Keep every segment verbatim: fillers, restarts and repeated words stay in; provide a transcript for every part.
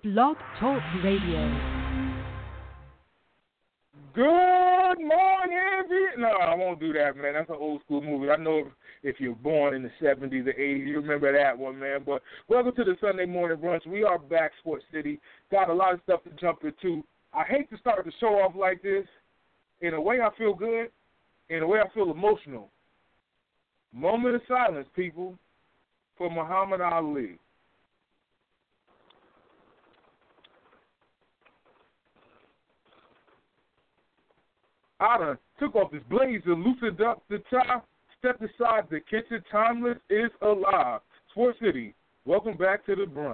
Blog Talk Radio. Good morning, Viet- No, I won't do that, man. That's an old school movie. I know if, if you're born in the seventies or eighties, you remember that one, man. But welcome to the Sunday morning brunch. We are back, Sports City. Got a lot of stuff to jump into. I hate to start the show off like this. In a way, I feel good. In a way, I feel emotional. Moment of silence, people, for Muhammad Ali. I done took off this blazer, loosened up the tie, stepped aside the kitchen. Timeless is alive. Sports City, welcome back to the brunch.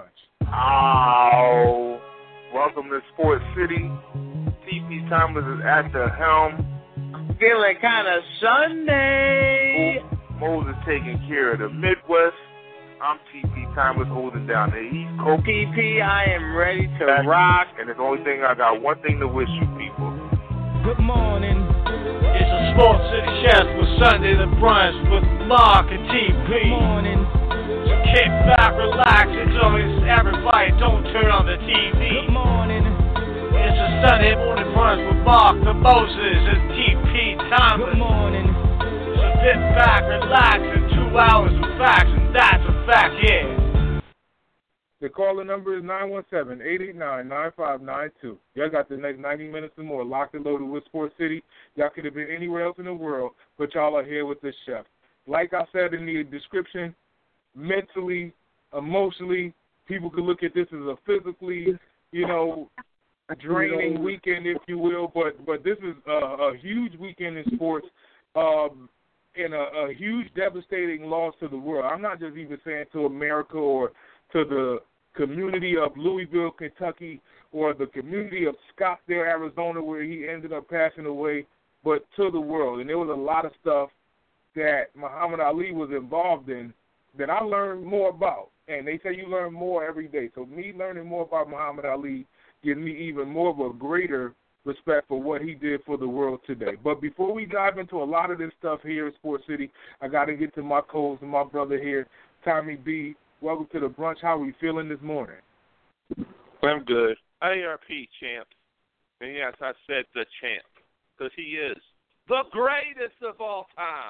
Oh, welcome to Sports City. T P Timeless is at the helm. Feeling kind of Sunday. Moses taking care of the Midwest. I'm T P Timeless holding down the East Coast. P P, I am ready to That's, rock. And the only thing I got one thing to wish you people. Good morning. It's a Sports City Chef with Sunday the Brunch with Mark and T P. Good morning. So kick back, relax, enjoy everybody. Don't turn on the T V. Good morning. It's a Sunday morning brunch with Mark, the Moses, and T P Timeless. Good morning. So sit back, relax, in two hours of facts, and that's a fact, yeah. The caller number is nine one seven, eight eight nine, nine five nine two. Y'all got the next ninety minutes and more locked and loaded with Sports City. Y'all could have been anywhere else in the world, but y'all are here with the chef. Like I said in the description, mentally, emotionally, people could look at this as a physically, you know, draining weekend, if you will, but but this is a, a huge weekend in sports um, and a, a huge devastating loss to the world. I'm not just even saying to America or to the community of Louisville, Kentucky, or the community of Scottsdale, Arizona, where he ended up passing away, but to the world. And there was a lot of stuff that Muhammad Ali was involved in that I learned more about. And they say you learn more every day. So me learning more about Muhammad Ali gives me even more of a greater respect for what he did for the world today. But before we dive into a lot of this stuff here in Sports City, I got to get to my co-host and my brother here, Tommy B. Welcome to the brunch. How are we feeling this morning? I'm good. A R P champ. And yes, I said the champ, because he is the greatest of all time.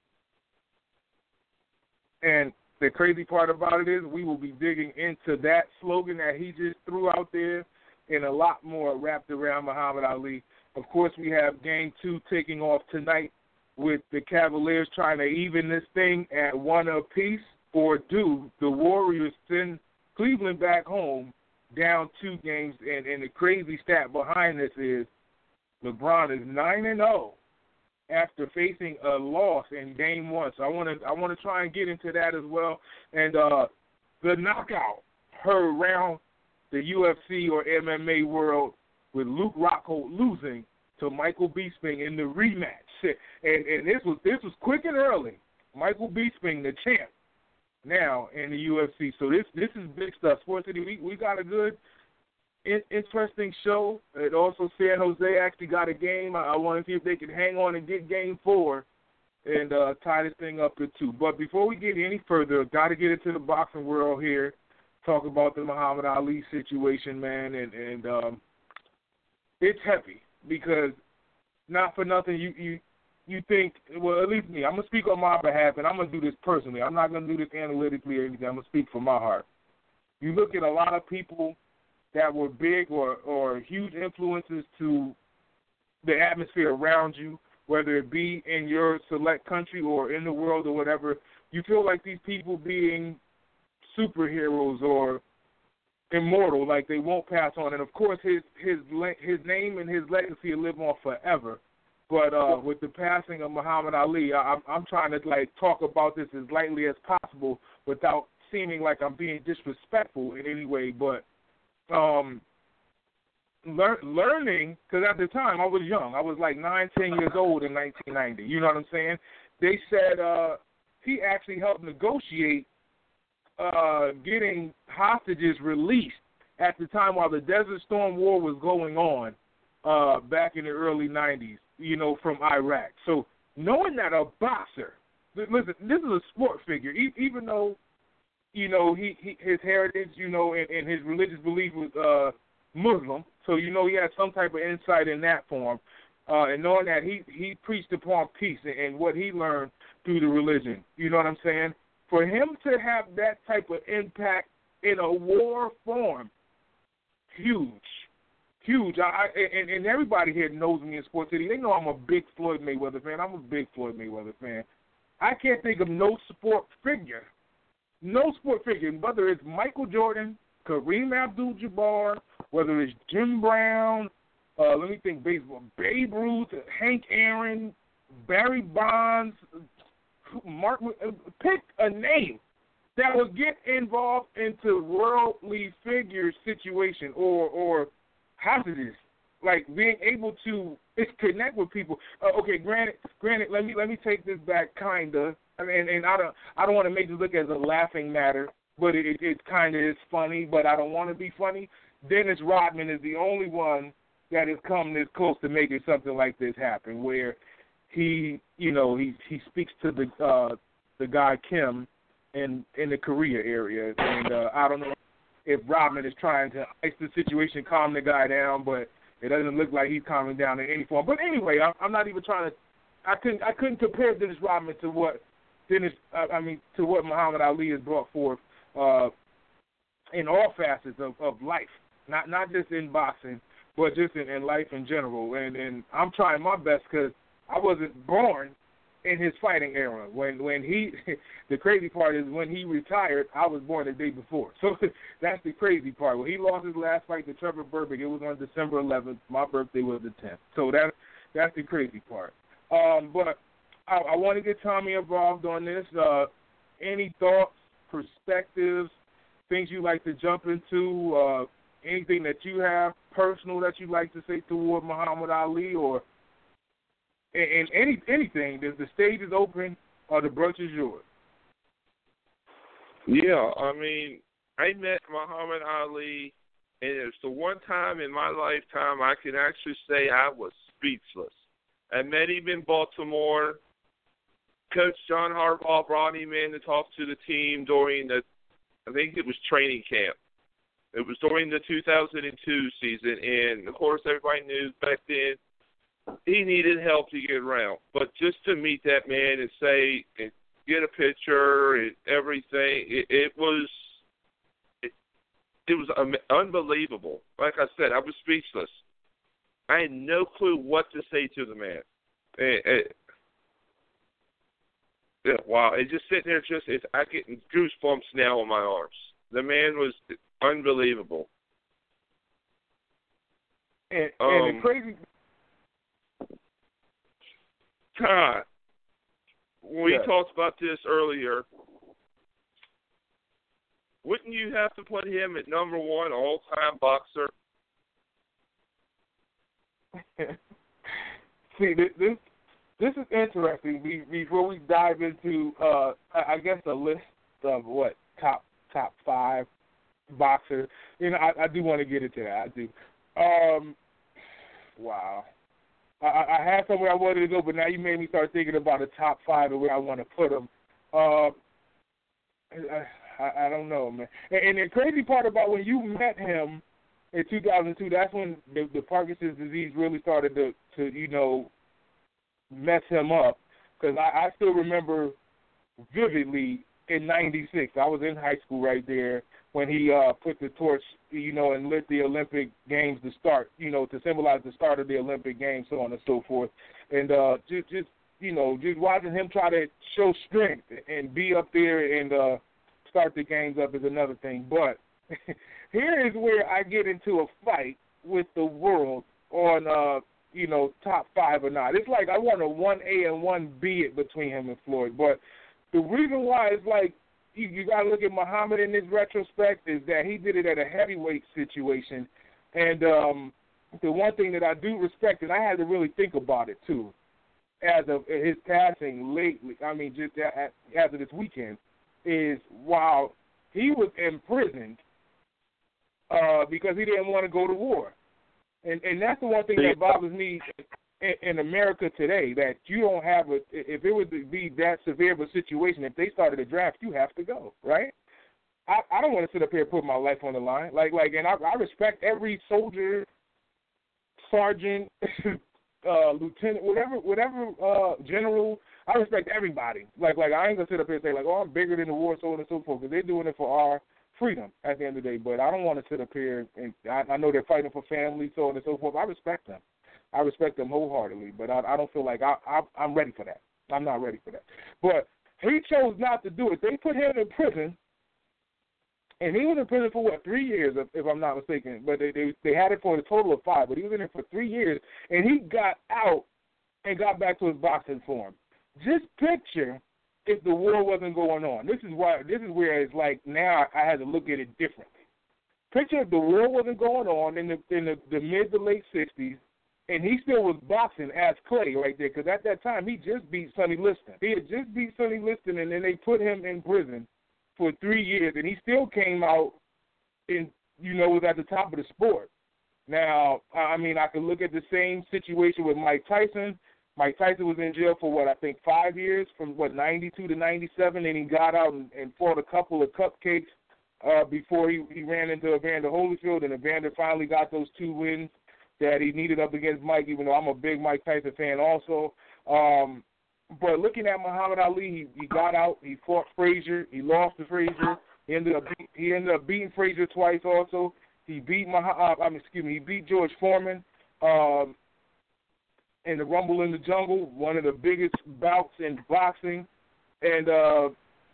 And the crazy part about it is we will be digging into that slogan that he just threw out there and a lot more wrapped around Muhammad Ali. Of course, we have game two taking off tonight with the Cavaliers trying to even this thing at one apiece. Or do the Warriors send Cleveland back home down two games? And, and the crazy stat behind this is LeBron is nine and zero after facing a loss in Game One. So I want to I want to try and get into that as well. And uh, the knockout heard around the U F C or M M A world with Luke Rockhold losing to Michael Bisping in the rematch. And and this was this was quick and early. Michael Bisping, the champ, now in the U F C. So this this is big stuff. Sports City, we, we got a good, in, interesting show. And also San Jose actually got a game. I, I want to see if they can hang on and get game four and uh, tie this thing up to two. But before we get any further, got to get into the boxing world here, talk about the Muhammad Ali situation, man. And, and um, it's heavy because not for nothing, you, you You think, well, at least me, I'm going to speak on my behalf, and I'm going to do this personally. I'm not going to do this analytically or anything. I'm going to speak from my heart. You look at a lot of people that were big or, or huge influences to the atmosphere around you, whether it be in your select country or in the world or whatever. You feel like these people being superheroes or immortal, like they won't pass on. And, of course, his his his name and his legacy will live on forever. But uh, with the passing of Muhammad Ali, I, I'm, I'm trying to like talk about this as lightly as possible without seeming like I'm being disrespectful in any way. But um, lear- learning, because at the time I was young, I was like nine, ten years old in nineteen ninety. You know what I'm saying? They said uh, he actually helped negotiate uh, getting hostages released at the time while the Desert Storm War was going on uh, back in the early nineties. You know, from Iraq. So knowing that a boxer, listen, this is a sport figure. Even though you know, he, he his heritage, you know, and, and his religious belief was uh, Muslim. So, you know, he had some type of insight in that form. Uh, and knowing that he, he preached upon peace and, and what he learned through the religion. You know what I'm saying? For him to have that type of impact in a war form, huge. Huge. I, I, and, and everybody here knows me in Sports City. They know I'm a big Floyd Mayweather fan. I'm a big Floyd Mayweather fan. I can't think of no sport figure, no sport figure, whether it's Michael Jordan, Kareem Abdul-Jabbar, whether it's Jim Brown, uh, let me think, baseball, Babe Ruth, Hank Aaron, Barry Bonds, Mark, pick a name that would get involved into worldly figure situation or or hazardous, like being able to connect with people. Uh, okay, granted, granted, let me let me take this back, kinda. I mean, and I don't I don't want to make this look as a laughing matter, but it it, it kind of is funny. But I don't want to be funny. Dennis Rodman is the only one that has come this close to making something like this happen, where he, you know, he he speaks to the uh, the guy Kim in in the Korea area, and uh, I don't know if Rodman is trying to ice the situation, calm the guy down, but it doesn't look like he's calming down in any form. But anyway, I'm, I'm not even trying to. I couldn't I couldn't compare Dennis Rodman to what Dennis uh, I mean to what Muhammad Ali has brought forth uh, in all facets of, of life, not not just in boxing, but just in, in life in general. And and I'm trying my best because I wasn't born in his fighting era. When when he, the crazy part is when he retired, I was born the day before. So that's the crazy part. When he lost his last fight to Trevor Burbick, it was on December eleventh. My birthday was the tenth. So that that's the crazy part. Um, but I, I want to get Tommy involved on this. Uh, any thoughts, perspectives, things you like to jump into, uh, anything that you have personal that you'd like to say toward Muhammad Ali, or and any anything, the, the stage is open, or the brunch is yours. Yeah, I mean, I met Muhammad Ali, and it's the one time in my lifetime I can actually say I was speechless. I met him in Baltimore. Coach John Harbaugh brought him in to talk to the team during the, I think it was training camp. It was during the two thousand two season, and, of course, everybody knew back then he needed help to get around. But just to meet that man and say, and get a picture and everything, it, it was it, it was um, unbelievable. Like I said, I was speechless. I had no clue what to say to the man. And, and, yeah, wow, it just sitting there, just it's, I get goosebumps now on my arms. The man was unbelievable. And, um, and the crazy. God, we yeah. talked about this earlier. Wouldn't you have to put him at number one all-time boxer? See, this this is interesting. Before we dive into, uh, I guess, a list of what top top five boxers, you know, I, I do want to get into that. I do. Um, wow. I, I had somewhere I wanted to go, but now you made me start thinking about a top five and where I want to put them. Uh, I, I, I don't know, man. And, and the crazy part about when you met him in two thousand two, that's when the, the Parkinson's disease really started to, to you know, mess him up. Because I, I still remember vividly in ninety-six, I was in high school right there when he uh, put the torch, you know, and lit the Olympic Games to start, you know, to symbolize the start of the Olympic Games, so on and so forth. And uh, just, just, you know, just watching him try to show strength and be up there and uh, start the games up is another thing. But here is where I get into a fight with the world on, uh, you know, top five or not. It's like I want a one A and one B between him and Floyd. But the reason why is like, you, you got to look at Muhammad in this retrospect is that he did it at a heavyweight situation. And um, the one thing that I do respect, and I had to really think about it too, as of his passing lately, I mean, just as of this weekend, is while he was imprisoned uh, because he didn't want to go to war. And and that's the one thing that bothers me in, in America today, that you don't have a, if it would be that severe of a situation, if they started a draft, you have to go, right? I, I don't want to sit up here and put my life on the line. Like, like, and I, I respect every soldier, sergeant, uh, lieutenant, whatever, whatever, uh, general. I respect everybody. Like, like I ain't gonna sit up here and say like, oh, I'm bigger than the war, so on and so forth, because they're doing it for our freedom at the end of the day. But I don't want to sit up here and I, I know they're fighting for family, so on and so forth. I respect them. I respect them wholeheartedly, but I, I don't feel like I, I, I'm ready for that. I'm not ready for that. But he chose not to do it. They put him in prison. And he was in prison for, what, three years, if, if I'm not mistaken. But they, they they had it for a total of five. But he was in there for three years, and he got out and got back to his boxing form. Just picture if the war wasn't going on. This is why. This is where it's like now I had to look at it differently. Picture if the war wasn't going on in the in the, the mid to late sixties, and he still was boxing as Clay right there, because at that time he just beat Sonny Liston. He had just beat Sonny Liston, and then they put him in prison for three years, and he still came out and, you know, was at the top of the sport. Now, I mean, I could look at the same situation with Mike Tyson. Mike Tyson was in jail for, what, I think five years, from, what, ninety-two to ninety-seven, and he got out and, and fought a couple of cupcakes uh, before he, he ran into Evander Holyfield, and Evander finally got those two wins that he needed up against Mike, even though I'm a big Mike Tyson fan also. Um But looking at Muhammad Ali, he, he got out. He fought Frazier. He lost to Frazier. He ended up beat, he ended up beating Frazier twice. Also, he beat Muhammad. I mean, excuse me. He beat George Foreman um, in the Rumble in the Jungle, one of the biggest bouts in boxing. And uh,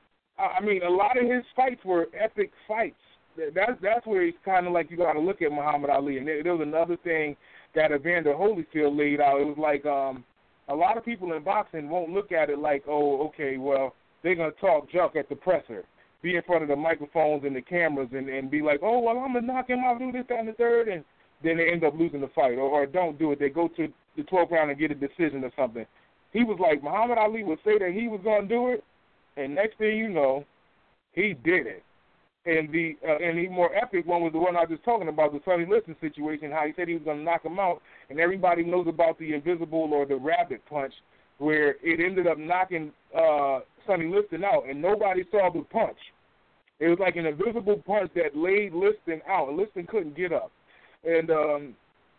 I mean, a lot of his fights were epic fights. That's that's where he's kind of like you got to look at Muhammad Ali. And there, there was another thing that Evander Holyfield laid out. It was like. Um, A lot of people in boxing won't look at it like, oh, okay, well, they're going to talk junk at the presser, be in front of the microphones and the cameras and, and be like, oh, well, I'm going to knock him out, do this, that, and the third, and then they end up losing the fight. Or, or don't do it. They go to the twelfth round and get a decision or something. He was like, Muhammad Ali would say that he was going to do it, and next thing you know, he did it. And the uh, and the more epic one was the one I was just talking about, the Sonny Liston situation, how he said he was going to knock him out, and everybody knows about the invisible or the rabbit punch, where it ended up knocking uh, Sonny Liston out, and nobody saw the punch. It was like an invisible punch that laid Liston out, and Liston couldn't get up. And um,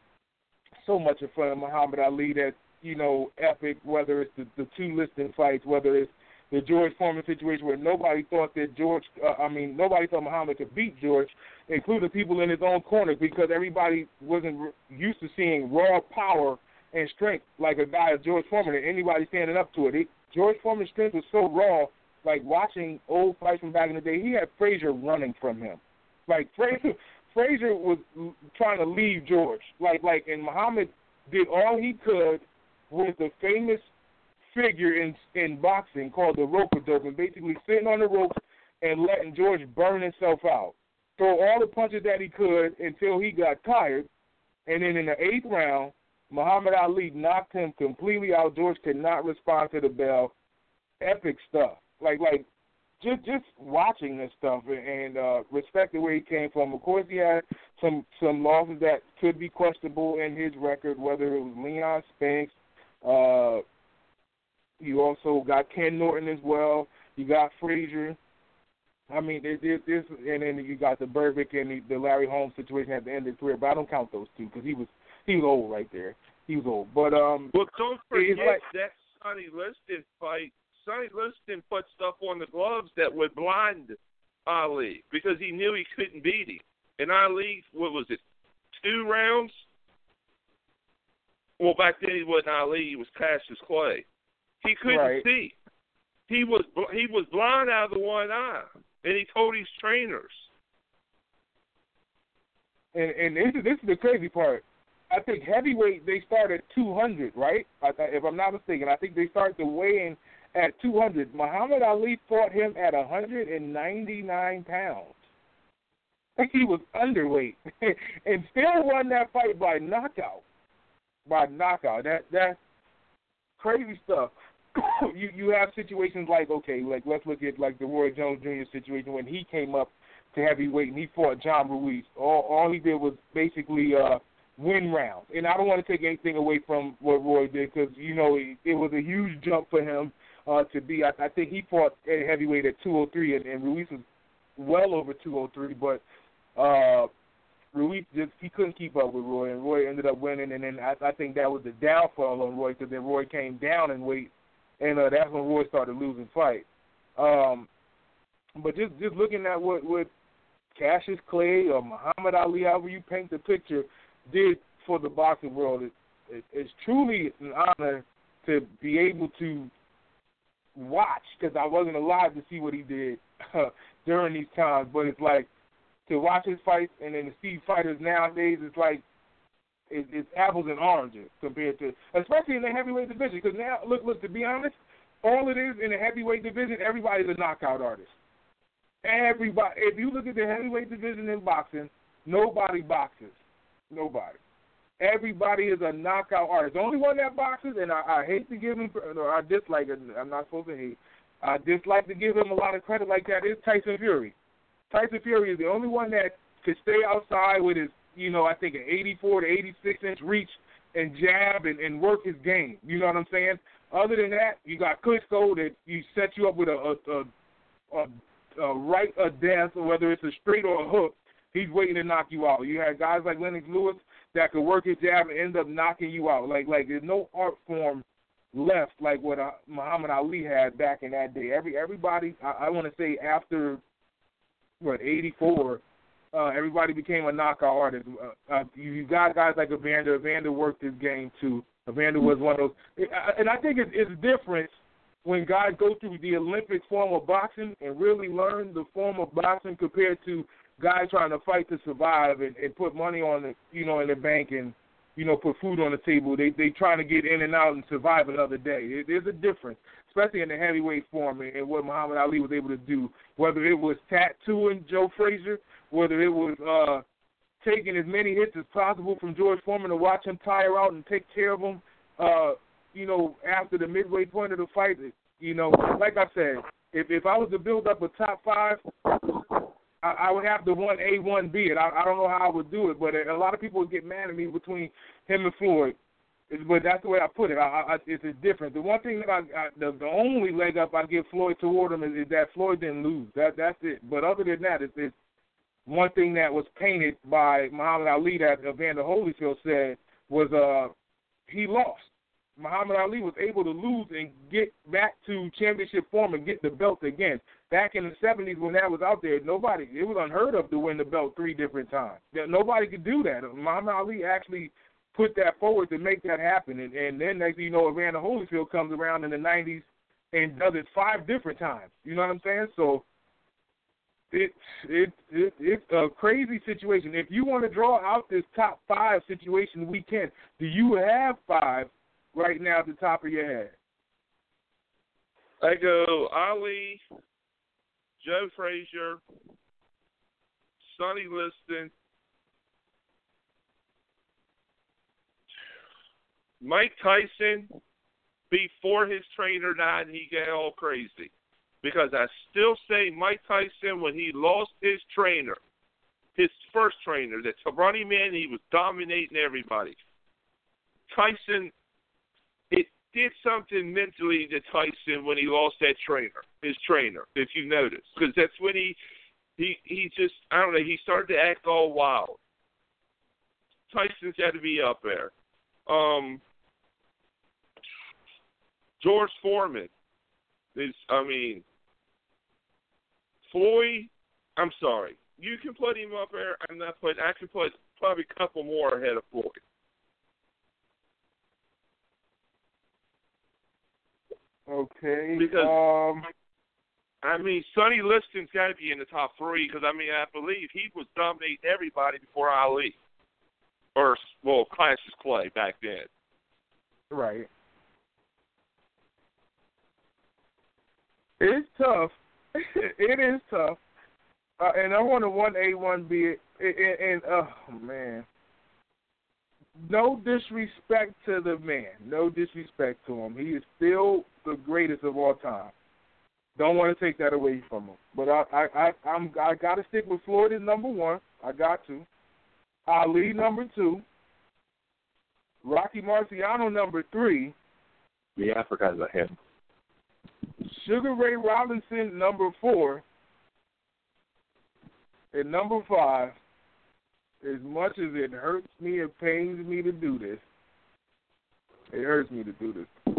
so much in front of Muhammad Ali that, you know, epic, whether it's the, the two Liston fights, whether it's the George Foreman situation where nobody thought that George, uh, I mean, nobody thought Muhammad could beat George, including people in his own corner, because everybody wasn't re- used to seeing raw power and strength like a guy like George Foreman and anybody standing up to it. He, George Foreman's strength was so raw, like watching old fights from back in the day, he had Frazier running from him. Like, Frazier, Frazier was trying to leave George. Like, like, and Muhammad did all he could with the famous figure in in boxing called the rope-a-dope, and basically sitting on the ropes and letting George burn himself out. Throw all the punches that he could until he got tired, and then in the eighth round, Muhammad Ali knocked him completely out. George could not respond to the bell. Epic stuff. Like, like just just watching this stuff and uh, respecting where he came from. Of course, he had some, some losses that could be questionable in his record, whether it was Leon Spinks, uh, you also got Ken Norton as well. You got Frazier. I mean, there's this, and then you got the Berbick and the, the Larry Holmes situation at the end of his career. But I don't count those two because he was he was old right there. He was old. But um, well, don't forget like, that Sonny Liston fight. Sonny Liston put stuff on the gloves that would blind Ali because he knew he couldn't beat him. And Ali, what was it, two rounds? Well, back then he wasn't Ali. He was Cassius Clay. He couldn't right. see. He was he was blind out of the one eye, and he told his trainers. And and this is this is the crazy part. I think heavyweight they start at two hundred, right? If I'm not mistaken, I think they start the weigh-in at two hundred. Muhammad Ali fought him at one hundred ninety-nine pounds. He was underweight and still won that fight by knockout. By knockout. That that's crazy stuff. you you have situations like, okay, like let's look at like the Roy Jones Junior situation when he came up to heavyweight and he fought John Ruiz. All all he did was basically uh, win rounds. And I don't want to take anything away from what Roy did because, you know, it, it was a huge jump for him uh, to be. I, I think he fought at heavyweight at two oh three and, and Ruiz was well over two oh three, but uh, Ruiz just he couldn't keep up with Roy, and Roy ended up winning. And then I, I think that was the downfall on Roy, because then Roy came down in weight, and uh, that's when Roy started losing fights. Um, but just just looking at what what Cassius Clay or Muhammad Ali, however you paint the picture, did for the boxing world, it, it, it's truly an honor to be able to watch, because I wasn't alive to see what he did uh, during these times. But it's like to watch his fights, and then to see fighters nowadays, it's like it, it's apples and oranges compared to, especially in the heavyweight division. Because now, look, look, to be honest, all it is in the heavyweight division, everybody's a knockout artist. Everybody. If you look at the heavyweight division in boxing, nobody boxes. Nobody. Everybody is a knockout artist. The only one that boxes, and I, I hate to give him, or I dislike it, I'm not supposed to hate, I dislike to give him a lot of credit like that, is Tyson Fury. Tyson Fury is the only one that could stay outside with his, you know, I think an eighty-four to eighty-six inch reach and jab and, and work his game. You know what I'm saying? Other than that, you got Klitschko that you set you up with a, a, a, a right or death, or whether it's a straight or a hook, he's waiting to knock you out. You had guys like Lennox Lewis that could work his jab and end up knocking you out. Like, like there's no art form left like what uh, Muhammad Ali had back in that day. Every everybody, I, I want to say after what eighty-four, uh, everybody became a knockout artist. Uh, uh, you got guys like Evander. Evander worked his game too. Evander was one of those, and I think it's, it's different when guys go through the Olympic form of boxing and really learn the form of boxing compared to guys trying to fight to survive and, and put money on the, you know, in the bank and, you know, put food on the table. They they trying to get in and out and survive another day. It, there's a difference, especially in the heavyweight form and, and what Muhammad Ali was able to do. Whether it was tattooing Joe Frazier, whether it was uh, taking as many hits as possible from George Foreman to watch him tire out and take care of him, uh, you know, after the midway point of the fight. You know, like I said, if if I was to build up a top five, I would have to one A, one B it. I, I don't know how I would do it, but a lot of people would get mad at me between him and Floyd. But that's the way I put it. I, I, it's, it's different. The one thing that I, I the, the only leg up I give Floyd toward him is, is that Floyd didn't lose. That that's it. But other than that, it's, it's one thing that was painted by Muhammad Ali that Evander Holyfield said was uh he lost. Muhammad Ali was able to lose and get back to championship form and get the belt again. Back in the seventies when that was out there, nobody, it was unheard of to win the belt three different times. Nobody could do that. Muhammad Ali actually put that forward to make that happen. And, and then next thing you know, Evander Holyfield comes around in the nineties and does it five different times. You know what I'm saying? So it, it, it, it's a crazy situation. If you want to draw out this top five situation, we can. Do you have five right now at the top of your head? I go Ali, Joe Frazier, Sonny Liston, Mike Tyson before his trainer died and he got all crazy. Because I still say Mike Tyson, when he lost his trainer, his first trainer, the Running Man, he was dominating everybody. Tyson, it did something mentally to Tyson when he lost that trainer, his trainer, if you notice. Because that's when he, he, he just, I don't know, he started to act all wild. Tyson's got to be up there. Um, George Foreman is, I mean, Floyd, I'm sorry. You can put him up there. I'm not putting, I can put probably a couple more ahead of Floyd. Okay. Because, um, I mean, Sonny Liston's got to be in the top three because, I mean, I believe he was dominating everybody before Ali. Or, well, Cassius Clay back then. Right. It's tough. It is tough. Uh, and I want a one A, one B. And, and, oh, man. No disrespect to the man. No disrespect to him. He is still the greatest of all time. Don't want to take that away from him. But I I, I, I'm, I got to stick with Floyd as number one. I got to. Ali number two. Rocky Marciano number three. Yeah, I forgot about him. Sugar Ray Robinson number four. at number five, as much as it hurts me, it pains me to do this. It hurts me to do this.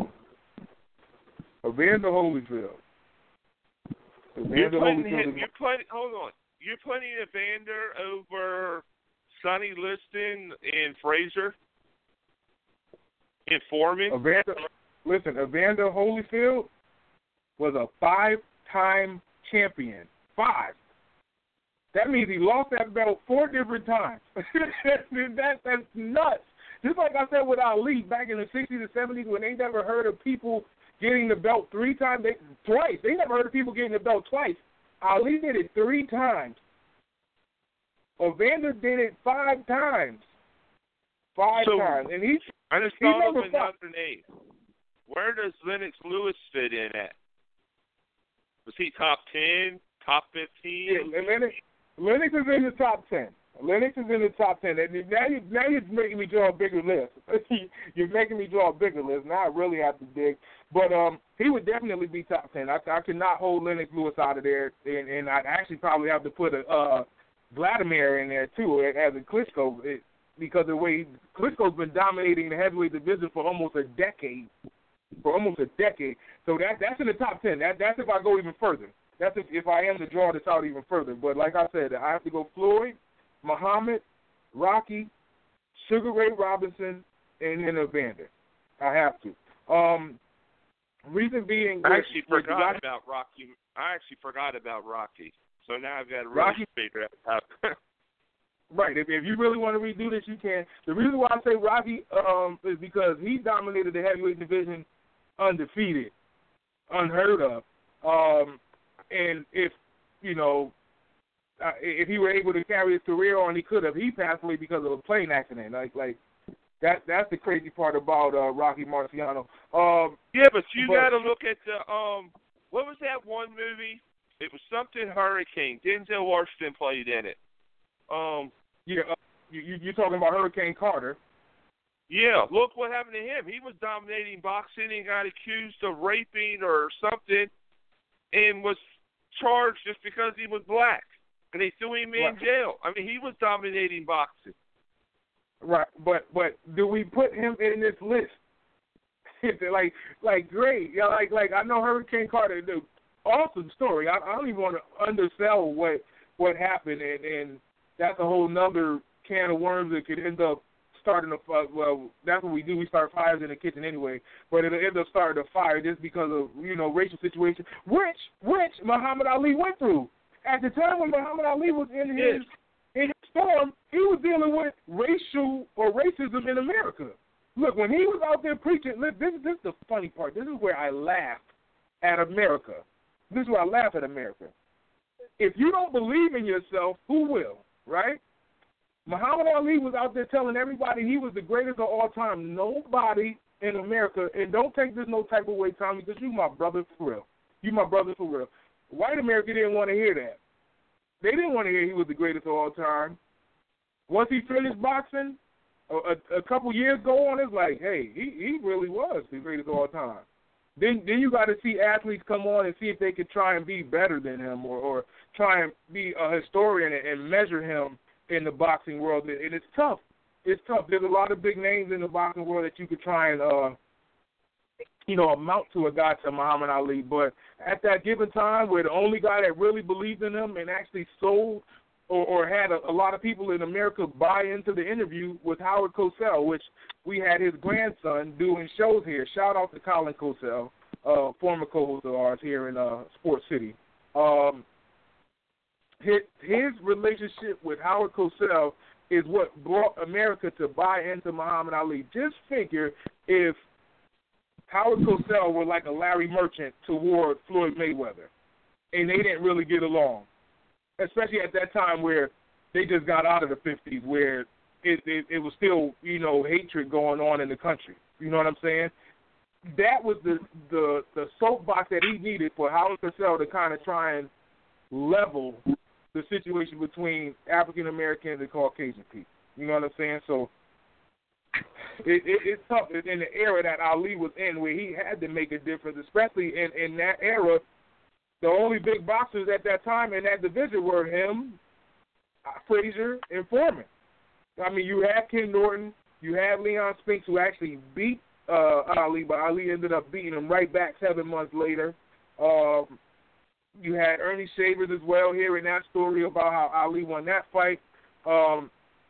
Evander Holyfield. Evander You're putting Holyfield. him, Is, you're putting, hold on. You're putting Evander over Sonny Liston and Frazier and Foreman. Evander, listen, Evander Holyfield was a five-time champion. Five. That means he lost that belt four different times. that, that's nuts. Just like I said with Ali back in the sixties and seventies when they never heard of people getting the belt three times, they, twice. They never heard of people getting the belt twice. Ali did it three times. Evander did it five times. Five so, times. And he's, I just he's thought of number another five. name. Where does Lennox Lewis fit in at? Was he top ten, top fifteen? Yeah, Lennox, Lennox is in the top ten. Lennox is in the top ten. And now, you, now you're making me draw a bigger list. You're making me draw a bigger list. Now I really have to dig. But um, he would definitely be top ten. I, I could not hold Lennox Lewis out of there, and, and I'd actually probably have to put a uh, Vladimir in there too as a Klitschko, it, because of the way Klitschko's been dominating the heavyweight division for almost a decade. For almost a decade. So that that's in the top ten. That that's if I go even further. That's if, if I am to draw this out even further. But like I said, I have to go Floyd, Muhammad, Rocky, Sugar Ray Robinson, and then Evander. I have to. Um, reason being, I actually with, forgot with, about Rocky. I actually forgot about Rocky. So now I've got to really Rocky, figure out how. Right. If, if you really want to redo this, you can. The reason why I say Rocky um, is because he dominated the heavyweight division undefeated, unheard of. Um, and if, you know, uh, if he were able to carry his career on, he could have. He passed away because of a plane accident. Like, like that. That's the crazy part about uh, Rocky Marciano. Um, yeah, but you but, got to look at the um. What was that one movie? It was something Hurricane. Denzel Washington played in it. Um. Yeah, uh, you, you, you're talking about Hurricane Carter. Yeah, look what happened to him. He was dominating boxing and got accused of raping or something and was charged just because he was black. And they threw him in right. jail. I mean, he was dominating boxing. Right, but but do we put him in this list? like, like great. Yeah, like, like I know Hurricane Carter, the awesome story. I, I don't even want to undersell what what happened, and, and that's a whole nother can of worms that could end up starting a fire. Well, that's what we do. We start fires in the kitchen anyway, but it'll end up starting a fire just because of, you know, racial situation, which which Muhammad Ali went through. At the time when Muhammad Ali was in his in his storm, he was dealing with racial or racism in America. Look, when he was out there preaching, look, this, this is the funny part. This is where I laugh at America. This is where I laugh at America. If you don't believe in yourself, who will, right? Muhammad Ali was out there telling everybody he was the greatest of all time. Nobody in America, and don't take this no type of way, Tommy, because you my brother for real. You my brother for real. White America didn't want to hear that. They didn't want to hear he was the greatest of all time. Once he finished boxing, a, a, a couple years go on, it's like, hey, he, he really was the greatest of all time. Then then you got to see athletes come on and see if they could try and be better than him or, or try and be a historian and, and measure him in the boxing world. And it's tough. It's tough. There's a lot of big names in the boxing world that you could try and, uh, you know, amount to a guy to Muhammad Ali. But at that given time where the only guy that really believed in him and actually sold or, or had a, a lot of people in America buy into the interview was Howard Cosell, which we had his grandson doing shows here. Shout out to Colin Cosell, uh, former co-host of ours here in uh, Sports City. Um, his, his relationship with Howard Cosell is what brought America to buy into Muhammad Ali. Just figure if Howard Cosell were like a Larry Merchant toward Floyd Mayweather, and they didn't really get along, especially at that time where they just got out of the fifties, where it, it, it was still, you know, hatred going on in the country. You know what I'm saying? That was the the, the soapbox that he needed for Howard Cosell to kind of try and level the situation between African Americans and Caucasian people. You know what I'm saying? So it, it, it's tough in the era that Ali was in, where he had to make a difference, especially in, in that era. The only big boxers at that time in that division were him, Frazier and Foreman. I mean, you had Ken Norton, you had Leon Spinks, who actually beat uh, Ali, but Ali ended up beating him right back seven months later. Um, you had Ernie Shavers as well, hearing that story about how Ali won that fight. Um,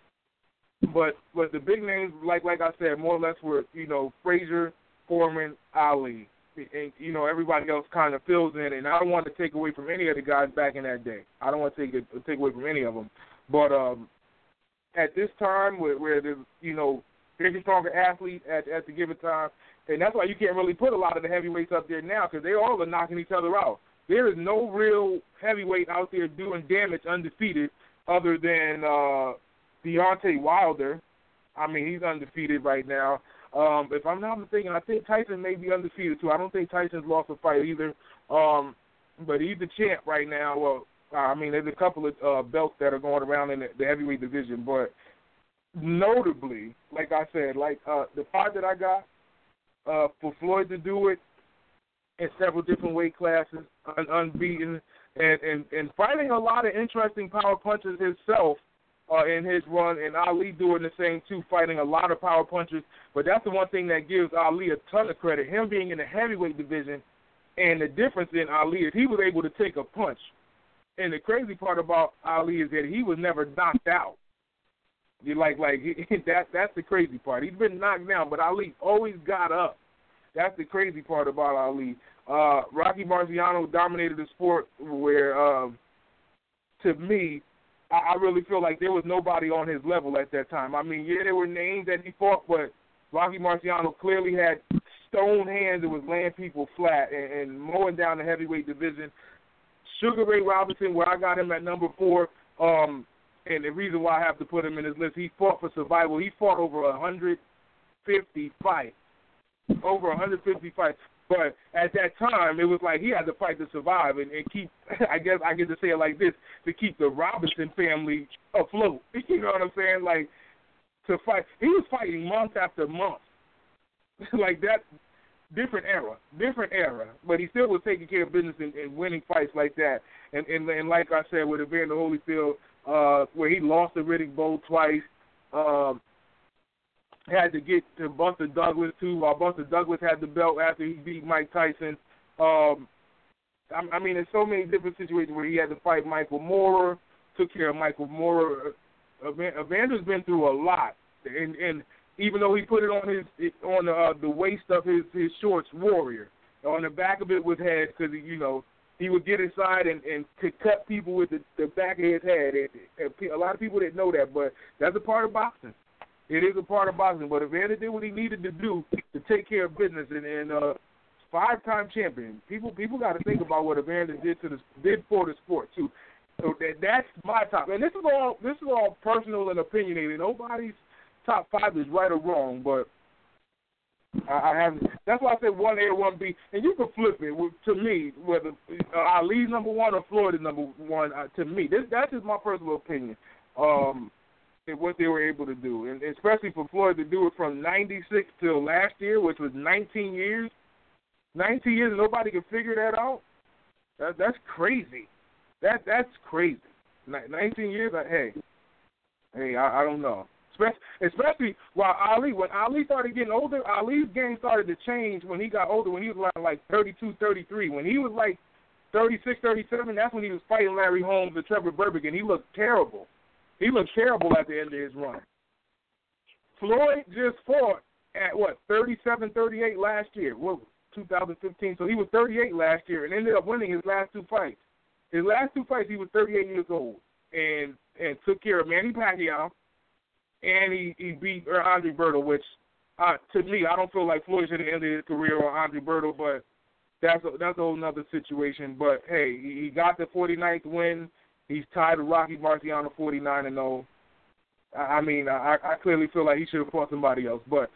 but but the big names, like like I said, more or less were, you know, Frazier, Foreman, Ali. And, you know, everybody else kind of fills in, and I don't want to take away from any of the guys back in that day. I don't want to take it, take away from any of them. But um, at this time, where, where there's, you know, bigger, stronger athletes at, at the given time, and that's why you can't really put a lot of the heavyweights up there now, because they all are knocking each other out. There is no real heavyweight out there doing damage undefeated other than uh, Deontay Wilder. I mean, he's undefeated right now. Um, if I'm not mistaken, I think Tyson may be undefeated too. I don't think Tyson's lost a fight either. Um, but he's the champ right now. Well, I mean, there's a couple of uh, belts that are going around in the, the heavyweight division. But notably, like I said, like uh, the fight that I got uh, for Floyd to do it in several different weight classes, un- unbeaten, and, and, and fighting a lot of interesting power punches himself. Uh, in his run, and Ali doing the same too, fighting a lot of power punches. But that's the one thing that gives Ali a ton of credit. Him being in the heavyweight division, and the difference in Ali is he was able to take a punch. And the crazy part about Ali is that he was never knocked out. You like like he, that that's the crazy part. He's been knocked down, but Ali always got up. That's the crazy part about Ali. Uh, Rocky Marciano dominated the sport where, um, to me, I really feel like there was nobody on his level at that time. I mean, yeah, there were names that he fought, but Rocky Marciano clearly had stone hands and was laying people flat and, and mowing down the heavyweight division. Sugar Ray Robinson, where I got him at number four, um, and the reason why I have to put him in this list, he fought for survival. He fought over one hundred fifty fights, over one hundred fifty fights. But at that time, it was like he had to fight to survive and, and keep, I guess I get to say it like this, to keep the Robinson family afloat. You know what I'm saying? Like, to fight. He was fighting month after month. Like that, different era, different era. But he still was taking care of business and, and winning fights like that. And, and and like I said, with Evander Holyfield, uh, where he lost the Riddick Bowe twice, um, had to get to Buster Douglas, too, while Buster Douglas had the belt after he beat Mike Tyson. Um, I, I mean, there's so many different situations where he had to fight Michael Moorer, took care of Michael Moorer. Evander's been through a lot, and, and even though he put it on his on uh, the waist of his, his shorts, Warrior, on the back of it was head, because, you know, he would get inside and, and could cut people with the, the back of his head. And, and a lot of people didn't know that, but that's a part of boxing. It is a part of boxing, but Evander did what he needed to do to take care of business, and, and uh, five-time champion. People people got to think about what Evander did to the did for the sport too. So that, that's my top, and this is all this is all personal and opinionated. Nobody's top five is right or wrong, but I, I have. That's why I said one A or one B, and you can flip it to me whether uh, Ali's number one or Floyd is number one. Uh, to me, this that's just my personal opinion. Um, what they were able to do, and especially for Floyd to do it from ninety-six till last year, which was nineteen years. nineteen years, and nobody could figure that out. That, that's crazy. That that's crazy. nineteen years, like, hey, hey, I, I don't know. Especially, especially while Ali, when Ali started getting older, Ali's game started to change when he got older, when he was like, like thirty-two, thirty-three. When he was like thirty-six, thirty-seven, that's when he was fighting Larry Holmes and Trevor Berbick, and he looked terrible. He looked terrible at the end of his run. Floyd just fought at, what, thirty-seven, thirty-eight last year, what, two thousand fifteen. So he was thirty-eight last year and ended up winning his last two fights. His last two fights, he was thirty-eight years old and and took care of Manny Pacquiao, and he, he beat Andre Berto, which, uh, to me, I don't feel like Floyd should have ended his career on Andre Berto, but that's a, that's a whole other situation. But, hey, he got the forty-ninth win. He's tied to Rocky Marciano forty-nine and oh. I mean, I, I clearly feel like he should have fought somebody else. But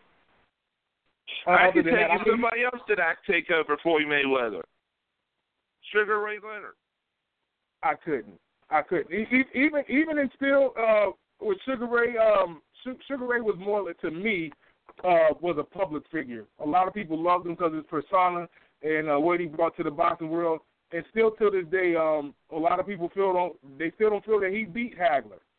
uh, I can take that, you somebody else to that take over Floyd Mayweather. Sugar Ray Leonard. I couldn't. I couldn't. Even even in still uh, with Sugar Ray, um, Sugar Ray was more, to me, uh, was a public figure. A lot of people loved him because of his persona and uh, what he brought to the boxing world. And still to this day, um, a lot of people feel don't they still don't feel that he beat Hagler.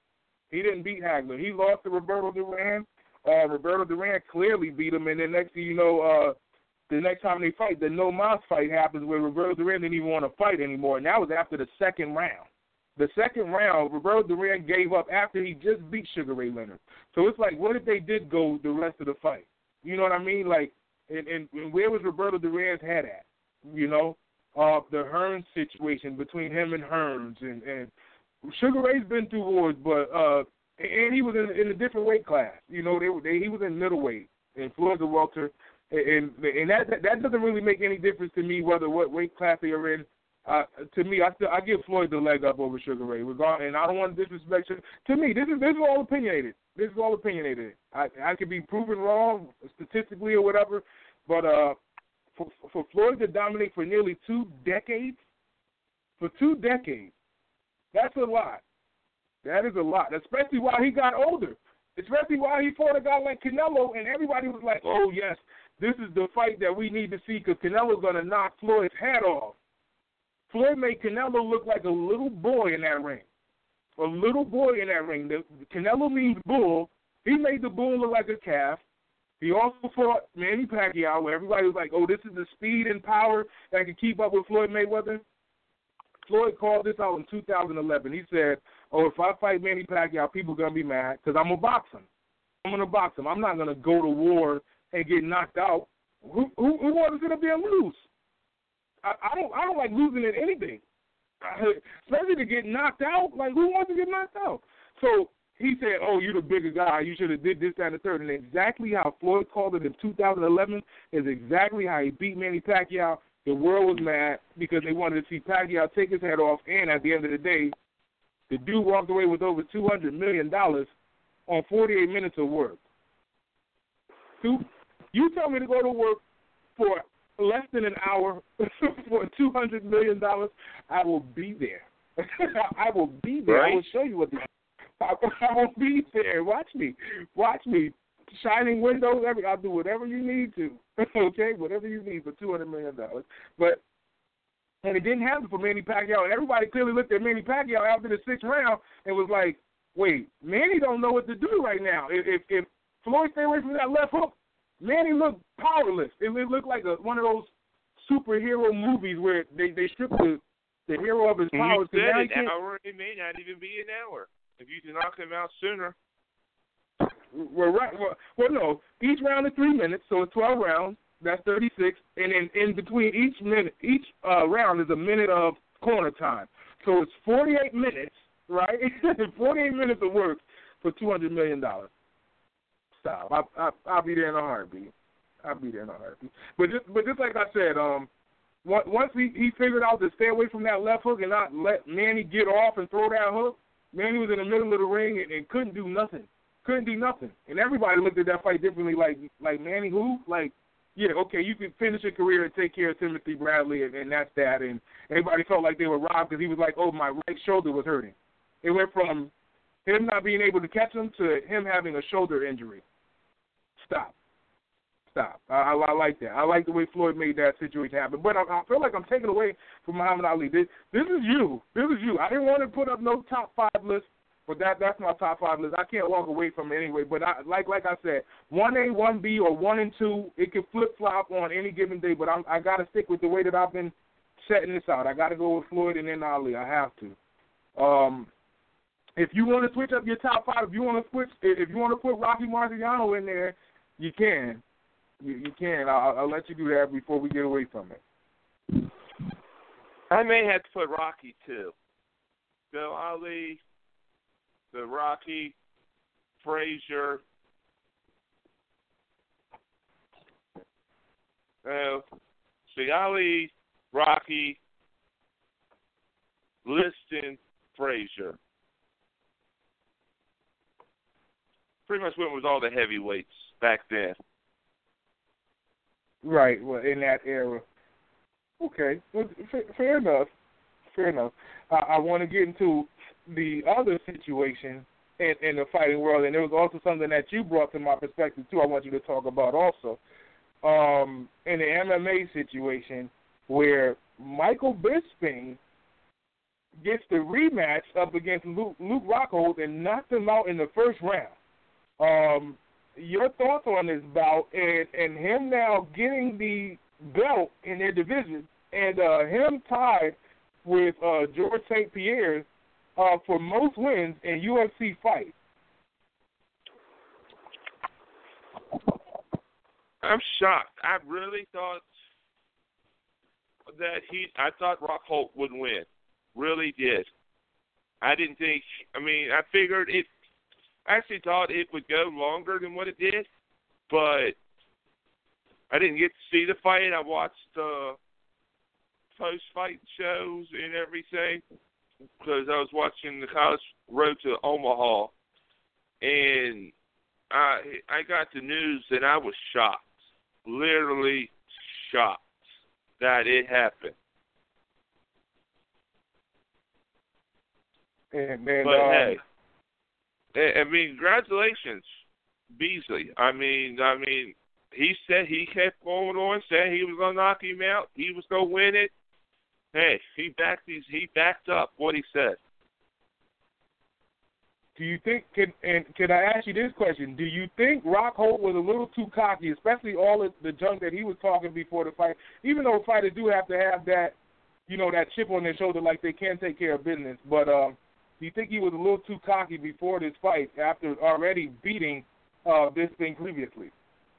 He didn't beat Hagler. He lost to Roberto Duran. Uh, Roberto Duran clearly beat him, and then next thing you know, uh, the next time they fight, the no mas fight happens where Roberto Duran didn't even want to fight anymore, and that was after the second round. The second round, Roberto Duran gave up after he just beat Sugar Ray Leonard. So it's like, what if they did go the rest of the fight? You know what I mean? Like, and, and, and where was Roberto Duran's head at? You know, uh, the Hearns situation between him and Hearns, and, and Sugar Ray's been through wars, but uh, and he was in, in a different weight class. You know, they, they he was in middleweight, and Floyd's a welter, and and that that doesn't really make any difference to me whether what weight class they are in. Uh, to me, I still I give Floyd the leg up over Sugar Ray, regard, and I don't want to disrespect Sugar. To me, this is this is all opinionated. This is all opinionated. I I could be proven wrong statistically or whatever, but uh, for for Floyd to dominate for nearly two decades, for two decades, that's a lot. That is a lot, especially while he got older. Especially while he fought a guy like Canelo, and everybody was like, "Oh yes, this is the fight that we need to see because Canelo's gonna knock Floyd's head off." Floyd made Canelo look like a little boy in that ring. A little boy in that ring. The, Canelo means bull. He made the bull look like a calf. He also fought Manny Pacquiao, where everybody was like, oh, this is the speed and power that can keep up with Floyd Mayweather. Floyd called this out in two thousand eleven. He said, oh, if I fight Manny Pacquiao, people are going to be mad because I'm going to box him. I'm going to box him. I'm not going to go to war and get knocked out. Who, who, who wants to sit up there and lose? I, I don't. I don't like losing at anything, especially to get knocked out. Like, who wants to get knocked out? So he said, "Oh, you're the bigger guy. You should have did this, that, and the third." And exactly how Floyd called it in two thousand eleven is exactly how he beat Manny Pacquiao. The world was mad because they wanted to see Pacquiao take his head off. And at the end of the day, the dude walked away with over two hundred million dollars on forty-eight minutes of work. Two, you tell me to go to work for less than an hour for two hundred million dollars, I will be there. I will be there. Right. I will show you what the I, I will be there. Watch me. Watch me. Shining windows, every I'll do whatever you need to. Okay? Whatever you need for two hundred million dollars. But and it didn't happen for Manny Pacquiao, and everybody clearly looked at Manny Pacquiao after the sixth round and was like, wait, Manny don't know what to do right now. If if, if Floyd stay away from that left hook, Manny looked powerless. It, it looked like a, one of those superhero movies where they, they strip the, the hero of his powers. You said an hour, it may not even be an hour. If you can knock him out sooner. Well, right. Well, well, no. Each round is three minutes, so it's twelve rounds. That's thirty-six. And in, in between each minute, each uh, round is a minute of corner time. So it's forty-eight minutes, right? forty-eight minutes of work for two hundred million dollars. Stop. I, I, I'll be there in a heartbeat. I'll be there in a heartbeat. But just, but just like I said, um, once he, he figured out to stay away from that left hook and not let Manny get off and throw that hook, Manny was in the middle of the ring and, and couldn't do nothing. Couldn't do nothing. And everybody looked at that fight differently, like, like Manny who? Like, yeah, okay, you can finish your career and take care of Timothy Bradley, and, and that's that. And everybody felt like they were robbed because he was like, oh, my right shoulder was hurting. It went from him not being able to catch him to him having a shoulder injury. Stop. Stop. I, I, I like that. I like the way Floyd made that situation happen. But I, I feel like I'm taking away from Muhammad Ali. This, this is you. This is you. I didn't want to put up no top five list, but that that's my top five list. I can't walk away from it anyway. But I, like like I said, one A, one B, or one and two, it can flip-flop on any given day. But I'm, I got to stick with the way that I've been setting this out. I got to go with Floyd and then Ali. I have to. Um, if you want to switch up your top five, if you want to switch, if you want to put Rocky Marciano in there, you can. You, you can. I'll, I'll let you do that before we get away from it. I may have to put Rocky, too. Bill Ali, the Rocky, Frazier. Uh, see, Ali, Rocky, Liston, Frazier. Pretty much went with all the heavyweights back then. Right, well, in that era. Okay, well, fair, fair enough. Fair enough. I, I want to get into the other situation in, in the fighting world, and there was also something that you brought to my perspective, too, I want you to talk about also. Um, in the M M A situation where Michael Bisping gets the rematch up against Luke, Luke Rockhold and knocked him out in the first round. Um, your thoughts on this bout and, and him now getting the belt in their division and uh, him tied with uh, George Saint Pierre uh, for most wins in U F C fights? I'm shocked. I really thought that he, I thought Rockhold would win. Really did. I didn't think, I mean, I figured it, I actually thought it would go longer than what it did, but I didn't get to see the fight. I watched the post-fight shows and everything because I was watching the College Road to Omaha, and I I got the news and I was shocked, literally shocked that it happened. And, and, but um, hey, I mean, congratulations, Beasley. I mean, I mean, he said he kept going on, said he was gonna knock him out, he was gonna win it. Hey, he backed these. He backed up what he said. Do you think? Can and can I ask you this question? Do you think Rockhold was a little too cocky, especially all of the junk that he was talking before the fight? Even though fighters do have to have that, you know, that chip on their shoulder, like they can take care of business. But um, do you think he was a little too cocky before this fight after already beating uh, this thing previously?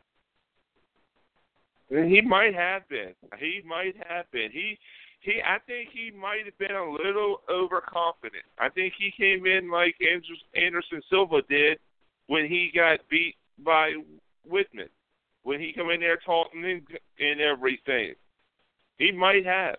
He might have been. He might have been. He. He, I think he might have been a little overconfident. I think he came in like Anderson Silva did when he got beat by Whitman, when he came in there talking and, and everything. He might have.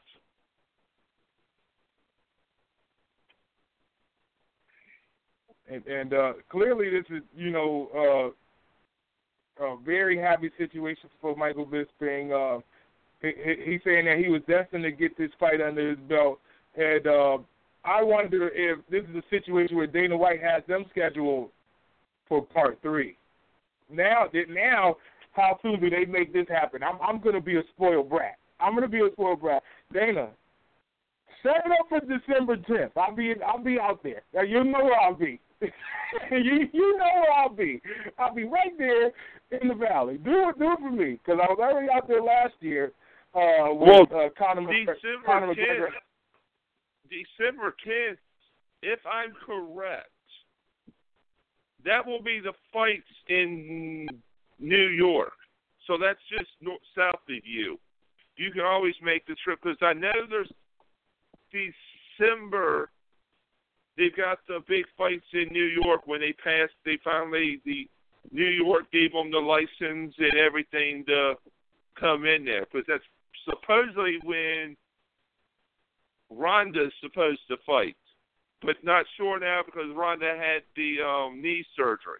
And, and uh, clearly this is, you know, uh, a very happy situation for Michael Bisping. Uh, He's saying that he was destined to get this fight under his belt. And uh, I wonder if this is a situation where Dana White has them scheduled for part three. Now, now how soon do they make this happen? I'm, I'm going to be a spoiled brat. I'm going to be a spoiled brat. Dana, set it up for December tenth. I'll be I'll be out there. Now, you know where I'll be. you you know where I'll be. I'll be right there in the valley. Do it, do it for me, because I was already out there last year. Uh, with, well, uh, Conor December Conor tenth, December tenth, if I'm correct, that will be the fights in New York. So that's just north, south of you. You can always make the trip, because I know there's December, they've got the big fights in New York when they passed, they finally, the New York gave them the license and everything to come in there, because that's supposedly when Ronda's supposed to fight, but not sure now because Ronda had the um, knee surgery.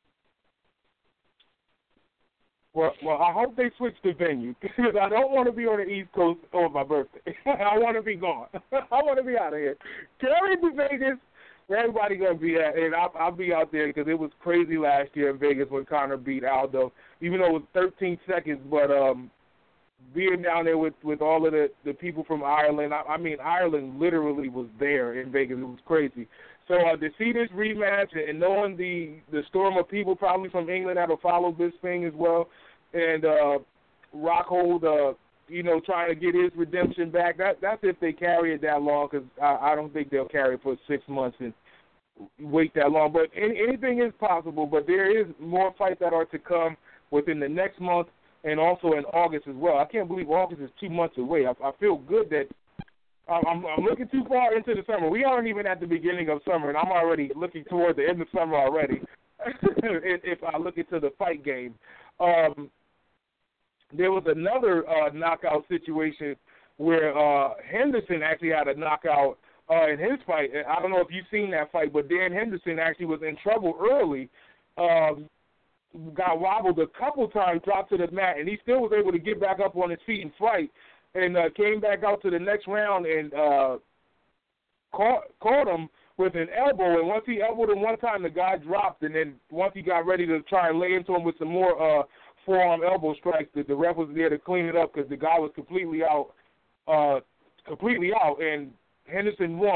Well, well, I hope they switch the venue, because I don't want to be on the East Coast on my birthday. I want to be gone. I want to be out of here. Carry to Vegas, where everybody going to be at, and I'll, I'll be out there because it was crazy last year in Vegas when Conor beat Aldo, even though it was thirteen seconds, but um, being down there with, with all of the, the people from Ireland, I, I mean, Ireland literally was there in Vegas. It was crazy. So uh, to see this rematch and knowing the, the storm of people probably from England that'll follow this thing as well, and uh, Rockhold, uh, you know, trying to get his redemption back, that that's if they carry it that long, because I, I don't think they'll carry it for six months and wait that long. But any, anything is possible, but there is more fights that are to come within the next month, and also in August as well. I can't believe August is two months away. I, I feel good that I'm, I'm looking too far into the summer. We aren't even at the beginning of summer, and I'm already looking toward the end of summer already if, if I look into the fight game. Um, there was another uh, knockout situation where uh, Henderson actually had a knockout uh, in his fight. I don't know if you've seen that fight, but Dan Henderson actually was in trouble early. Um, got wobbled a couple times, dropped to the mat, and he still was able to get back up on his feet and fight, and uh, came back out to the next round and uh, caught, caught him with an elbow. And once he elbowed him one time, the guy dropped, and then once he got ready to try and lay into him with some more uh, forearm elbow strikes, the, the ref was there to clean it up because the guy was completely out, uh, completely out, and Henderson won.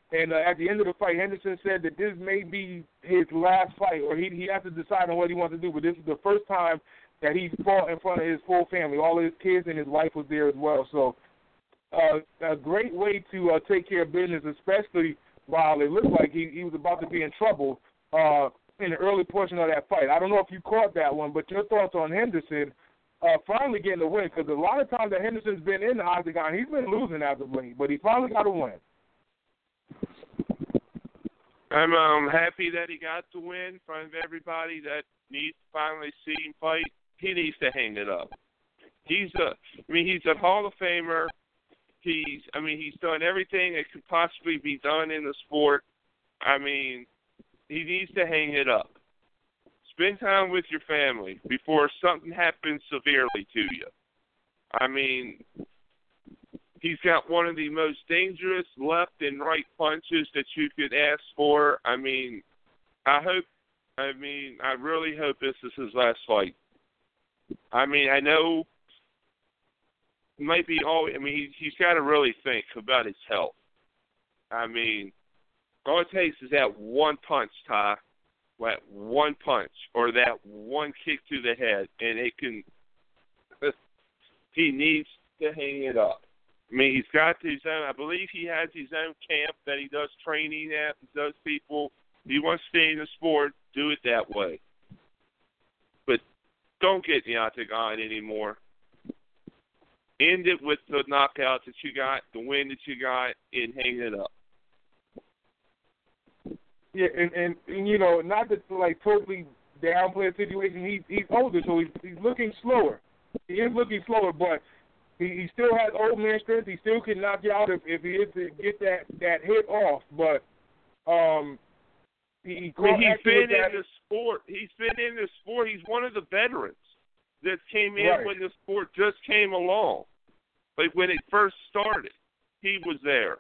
And uh, at the end of the fight, Henderson said that this may be his last fight, or he he has to decide on what he wants to do. But this is the first time that he's fought in front of his full family. All of his kids and his wife was there as well. So uh, a great way to uh, take care of business, especially while it looked like he, he was about to be in trouble uh, in the early portion of that fight. I don't know if you caught that one, but your thoughts on Henderson uh, finally getting a win, because a lot of times that Henderson's been in the octagon, he's been losing as of late, but he finally got a win. I'm um, happy that he got the win in front of everybody that needs to finally see him fight. He needs to hang it up. He's a, I mean, he's a Hall of Famer. He's, I mean, he's done everything that could possibly be done in the sport. I mean, he needs to hang it up. Spend time with your family before something happens severely to you. I mean, he's got one of the most dangerous left and right punches that you could ask for. I mean, I hope, I mean, I really hope this is his last fight. I mean, I know it might be all, I mean, he, he's got to really think about his health. I mean, all it takes is that one punch, Ty, that one punch, or that one kick to the head, and it can, he needs to hang it up. I mean, he's got his own, I believe he has his own camp that he does training at, does people. If he wants to stay in the sport, do it that way. But don't get in the octagon anymore. End it with the knockout that you got, the win that you got, and hang it up. Yeah, and, and, and you know, not to like totally downplay the situation. He's he's older, so he's he's looking slower. He is looking slower, but he, he still has old man strength. He still can knock you out if, if he is to get that, that hit off. But um, he, he I mean, he's been in that. the sport. He's been in the sport. He's one of the veterans that came in Right. when the sport just came along. Like when it first started, he was there.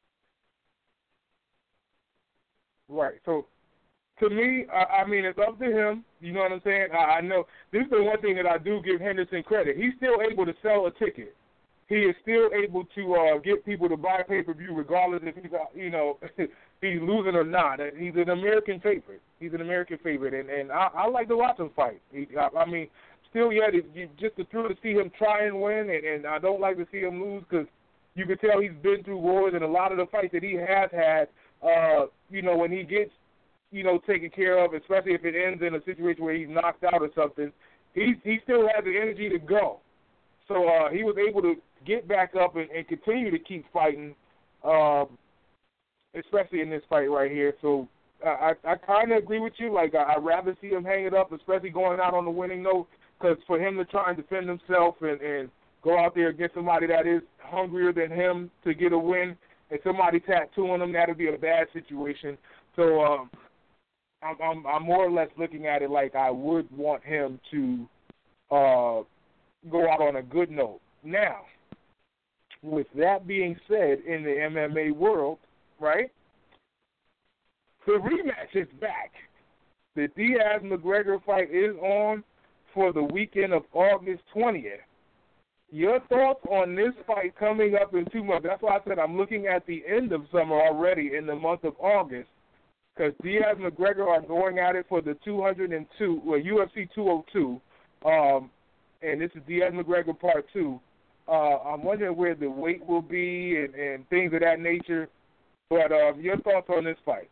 Right. So, to me, I, I mean, it's up to him. You know what I'm saying? I, I know this is the one thing that I do give Henderson credit. He's still able to sell a ticket. He is still able to uh, get people to buy pay-per-view regardless if he's, uh, you know, he's losing or not. He's an American favorite. He's an American favorite, and, and I, I like to watch him fight. He, I, I mean, still, yeah, it, you, just the thrill to see him try and win, and, and I don't like to see him lose because you can tell he's been through wars, and a lot of the fights that he has had, uh, you know, when he gets, you know, taken care of, especially if it ends in a situation where he's knocked out or something, he he still has the energy to go. So uh, he was able to get back up and, and continue to keep fighting, um, especially in this fight right here. So uh, I I kind of agree with you. Like I, I'd rather see him hang it up, especially going out on the winning note, because for him to try and defend himself and, and go out there against somebody that is hungrier than him to get a win, and somebody tattooing him, that would be a bad situation. So um, I'm, I'm, I'm more or less looking at it like I would want him to uh, go out on a good note. Now, with that being said, in the M M A world, right, the rematch is back. The Diaz-McGregor fight is on for the weekend of August twentieth. Your thoughts on this fight coming up in two months? That's why I said I'm looking at the end of summer already in the month of August, because Diaz and McGregor are going at it for the two oh two, well, U F C two oh two, um, and this is Diaz McGregor Part two. Uh, I'm wondering where the weight will be and, and things of that nature. But uh, your thoughts on this fight?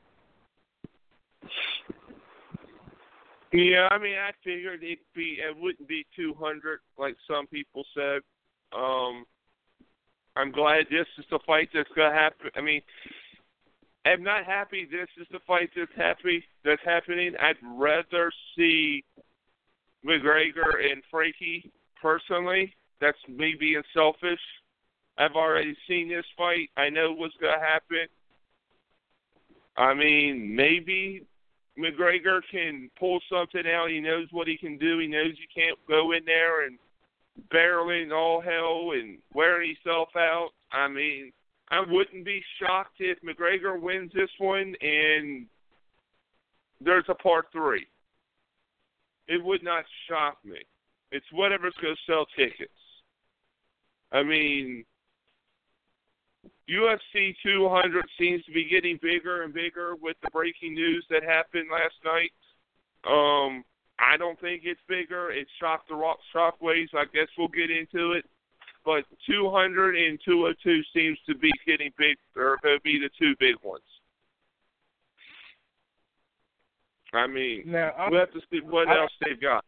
Yeah, I mean, I figured it'd be, it wouldn't be two hundred like some people said. Um, I'm glad this is the fight that's going to happen. I mean, I'm not happy this is the fight that's happy that's happening. I'd rather see McGregor and Frankie personally. That's me being selfish. I've already seen this fight. I know what's going to happen. I mean, maybe McGregor can pull something out. He knows what he can do. He knows you can't go in there and barreling all hell and wearing himself out. I mean, I wouldn't be shocked if McGregor wins this one and there's a part three. It would not shock me. It's whatever's going to sell tickets. I mean, U F C two hundred seems to be getting bigger and bigger with the breaking news that happened last night. Um, I don't think it's bigger. It shocked the rock shockwaves. I guess we'll get into it. But two hundred and two oh two seems to be getting big, or going to be the two big ones. I mean, now, we'll have to see what I, else they've got.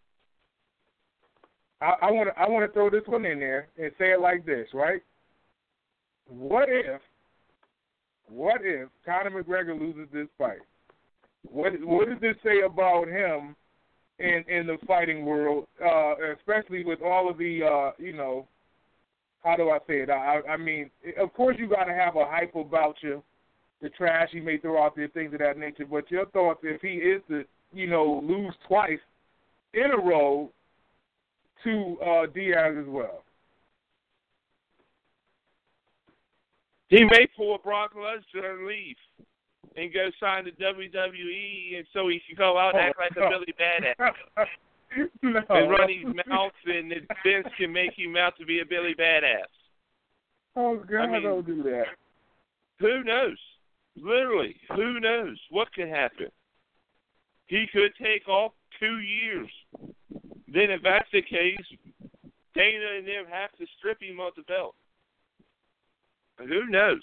I want to I want to throw this one in there and say it like this, right? What if, what if Conor McGregor loses this fight? What what does this say about him in in the fighting world, uh, especially with all of the, uh, you know, how do I say it? I, I mean, of course you got to have a hype about you, the trash he may throw out there, things of that nature. But your thoughts, if he is to, you know, lose twice in a row to uh, Diaz as well? He may pull a Brock Lesnar and leave and go sign to W W E, and so he can go out and act like a Billy Badass. No. And run his mouth, and Vince can make him out to be a Billy Badass. Oh, God, I mean, don't do that. Who knows? Literally, who knows what could happen? He could take off two years. Then if that's the case, Dana and them have to strip him of the belt. Who knows?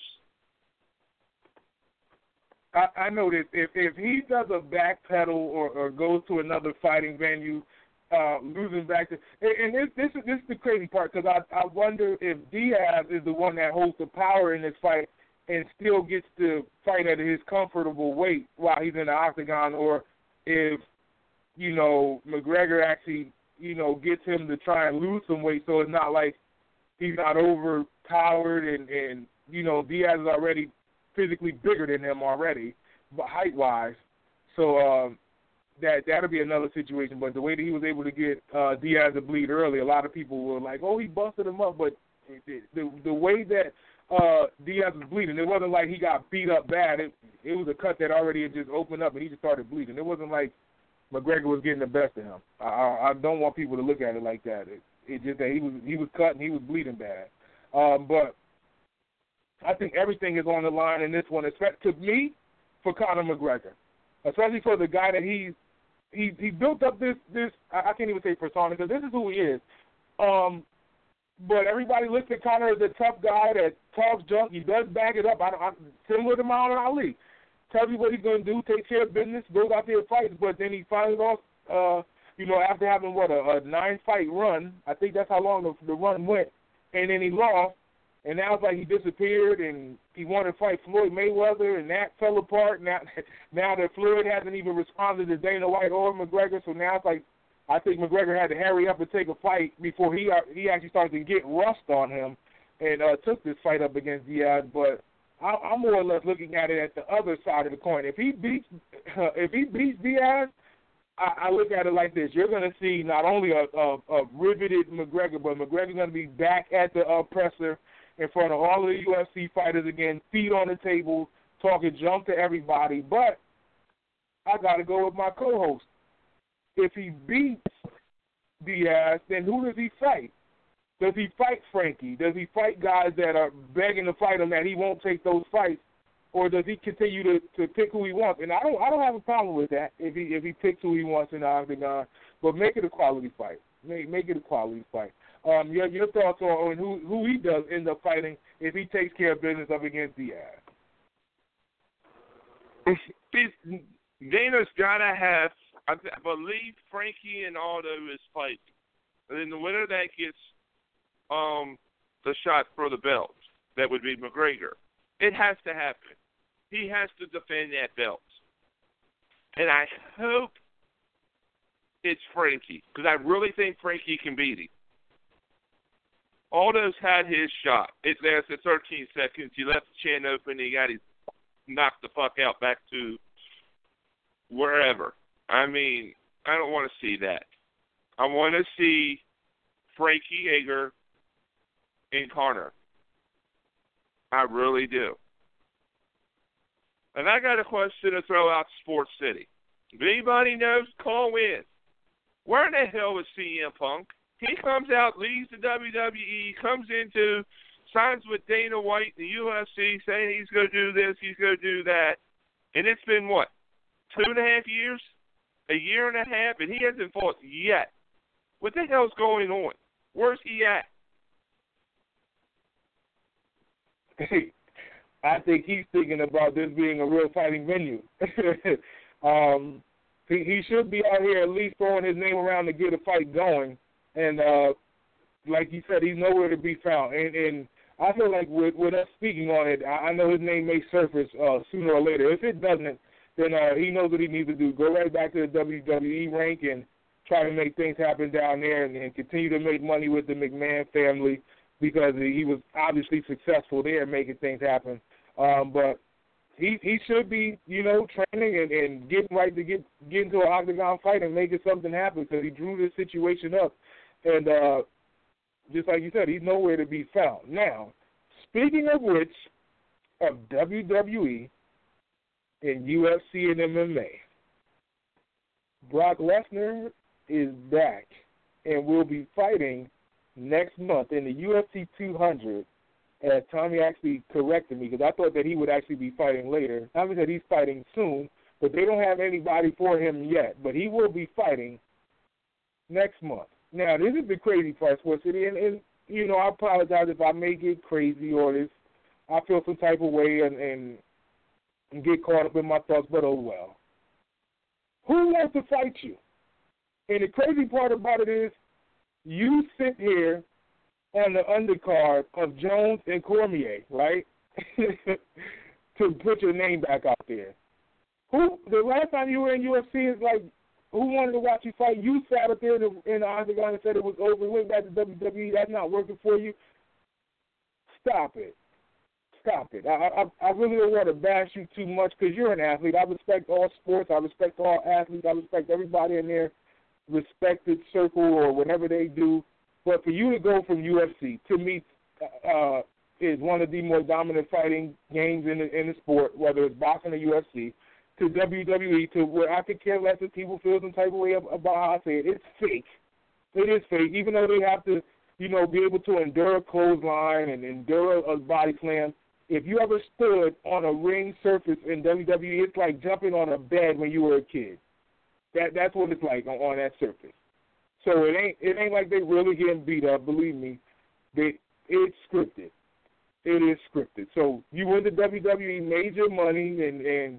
I, I know that if, if he does a backpedal or, or goes to another fighting venue, uh, losing back to, and, and this, this is this is the crazy part, because I I wonder if Diaz is the one that holds the power in this fight and still gets to fight at his comfortable weight while he's in the octagon, or if, you know, McGregor actually, you know, gets him to try and lose some weight, so it's not like he's not overpowered, and, and you know, Diaz is already physically bigger than him already, but height-wise. So um, that, that'll be another situation. But the way that he was able to get uh, Diaz to bleed early, a lot of people were like, oh, he busted him up. But the, the, the way that uh, Diaz was bleeding, it wasn't like he got beat up bad. It, it was a cut that already had just opened up, and he just started bleeding. It wasn't like McGregor was getting the best of him. I, I, I don't want people to look at it like that. It, it just that he was he was cut and he was bleeding bad. Um, but I think everything is on the line in this one, especially to me, for Conor McGregor, especially for the guy that he he he built up this this I, I can't even say persona, because this is who he is. Um, but everybody looks at Conor as a tough guy that talks junk. He does back it up. I, I, similar to Muhammad Ali, tells you what he's going to do, take care of business, goes out there and fights. But then he finds off. Uh, You know, after having, what, a, a nine-fight run, I think that's how long the, the run went, and then he lost, and now it's like he disappeared, and he wanted to fight Floyd Mayweather, and that fell apart. Now, now that Floyd hasn't even responded to Dana White or McGregor, so now it's like I think McGregor had to hurry up and take a fight before he he actually started to get rust on him and uh, took this fight up against Diaz. But I, I'm more or less looking at it at the other side of the coin. If he beats, uh, if he beats Diaz, I, I look at it like this. You're going to see not only a, a, a riveted McGregor, but McGregor's going to be back at the uh, presser in front of all of the U F C fighters again, feet on the table, talking junk to everybody. But I got to go with my co-host. If he beats Diaz, then who does he fight? Does he fight Frankie? Does he fight guys that are begging to fight him that he won't take those fights? Or does he continue to, to pick who he wants? And I don't I don't have a problem with that if he if he picks who he wants in the octagon. But make it a quality fight. Make make it a quality fight. Um, your your thoughts on, on who who he does end up fighting if he takes care of business up against Diaz? Dana's gotta have. I, I believe Frankie and Aldo is fighting, and then the winner that gets um the shot for the belt, that would be McGregor. It has to happen. He has to defend that belt. And I hope it's Frankie, because I really think Frankie can beat him. Aldo's had his shot. It lasted thirteen seconds. He left the chin open. He got his knocked the fuck out back to wherever. I mean, I don't want to see that. I want to see Frankie Edgar and Conor. I really do. And I got a question to throw out to Sports City. If anybody knows, call in. Where in the hell is C M Punk? He comes out, leaves the W W E, comes into signs with Dana White, the U F C, saying he's going to do this, he's going to do that. And it's been, what, two and a half years? A year and a half? And he hasn't fought yet. What the hell's going on? Where's he at? Hey, I think he's thinking about this being a real fighting venue. um, he, he should be out here at least throwing his name around to get a fight going. And uh, like you said, he's nowhere to be found. And, and I feel like with, with us speaking on it, I, I know his name may surface uh, sooner or later. If it doesn't, then uh, he knows what he needs to do. Go right back to the W W E rank and try to make things happen down there and, and continue to make money with the McMahon family, because he was obviously successful there making things happen. Um, but he he should be, you know, training and, and getting right to get, get into an octagon fight and making something happen, because he drew this situation up. And uh, just like you said, he's nowhere to be found. Now, speaking of which, of W W E and U F C and M M A, Brock Lesnar is back and will be fighting next month in the U F C two hundred. As Tommy actually corrected me, because I thought that he would actually be fighting later. Tommy said he's fighting soon, but they don't have anybody for him yet. But he will be fighting next month. Now, this is the crazy part, Sports City, and, and you know, I apologize if I may get crazy or this, I feel some type of way and, and, and get caught up in my thoughts, but oh well. Who wants to fight you? And the crazy part about it is, you sit here on the undercard of Jones and Cormier, right? To put your name back out there. Who the last time you were in U F C is like, who wanted to watch you fight? You sat up there in the, in the octagon and said it was over. Went back to W W E. That's not working for you. Stop it. Stop it. I, I, I really don't want to bash you too much, because you're an athlete. I respect all sports. I respect all athletes. I respect everybody in their respected circle or whatever they do. But for you to go from U F C, to me, uh, is one of the more dominant fighting games in the, in the sport, whether it's boxing or U F C, to W W E, to where I could care less if people feel some type of way about how I say it. It's fake. It is fake, even though they have to, you know, be able to endure a clothesline and endure a body slam. If you ever stood on a ring surface in W W E, it's like jumping on a bed when you were a kid. That That's what it's like on, on that surface. So it ain't it ain't like they really getting beat up. Believe me, they it's scripted. It is scripted. So you win the W W E, major money, and and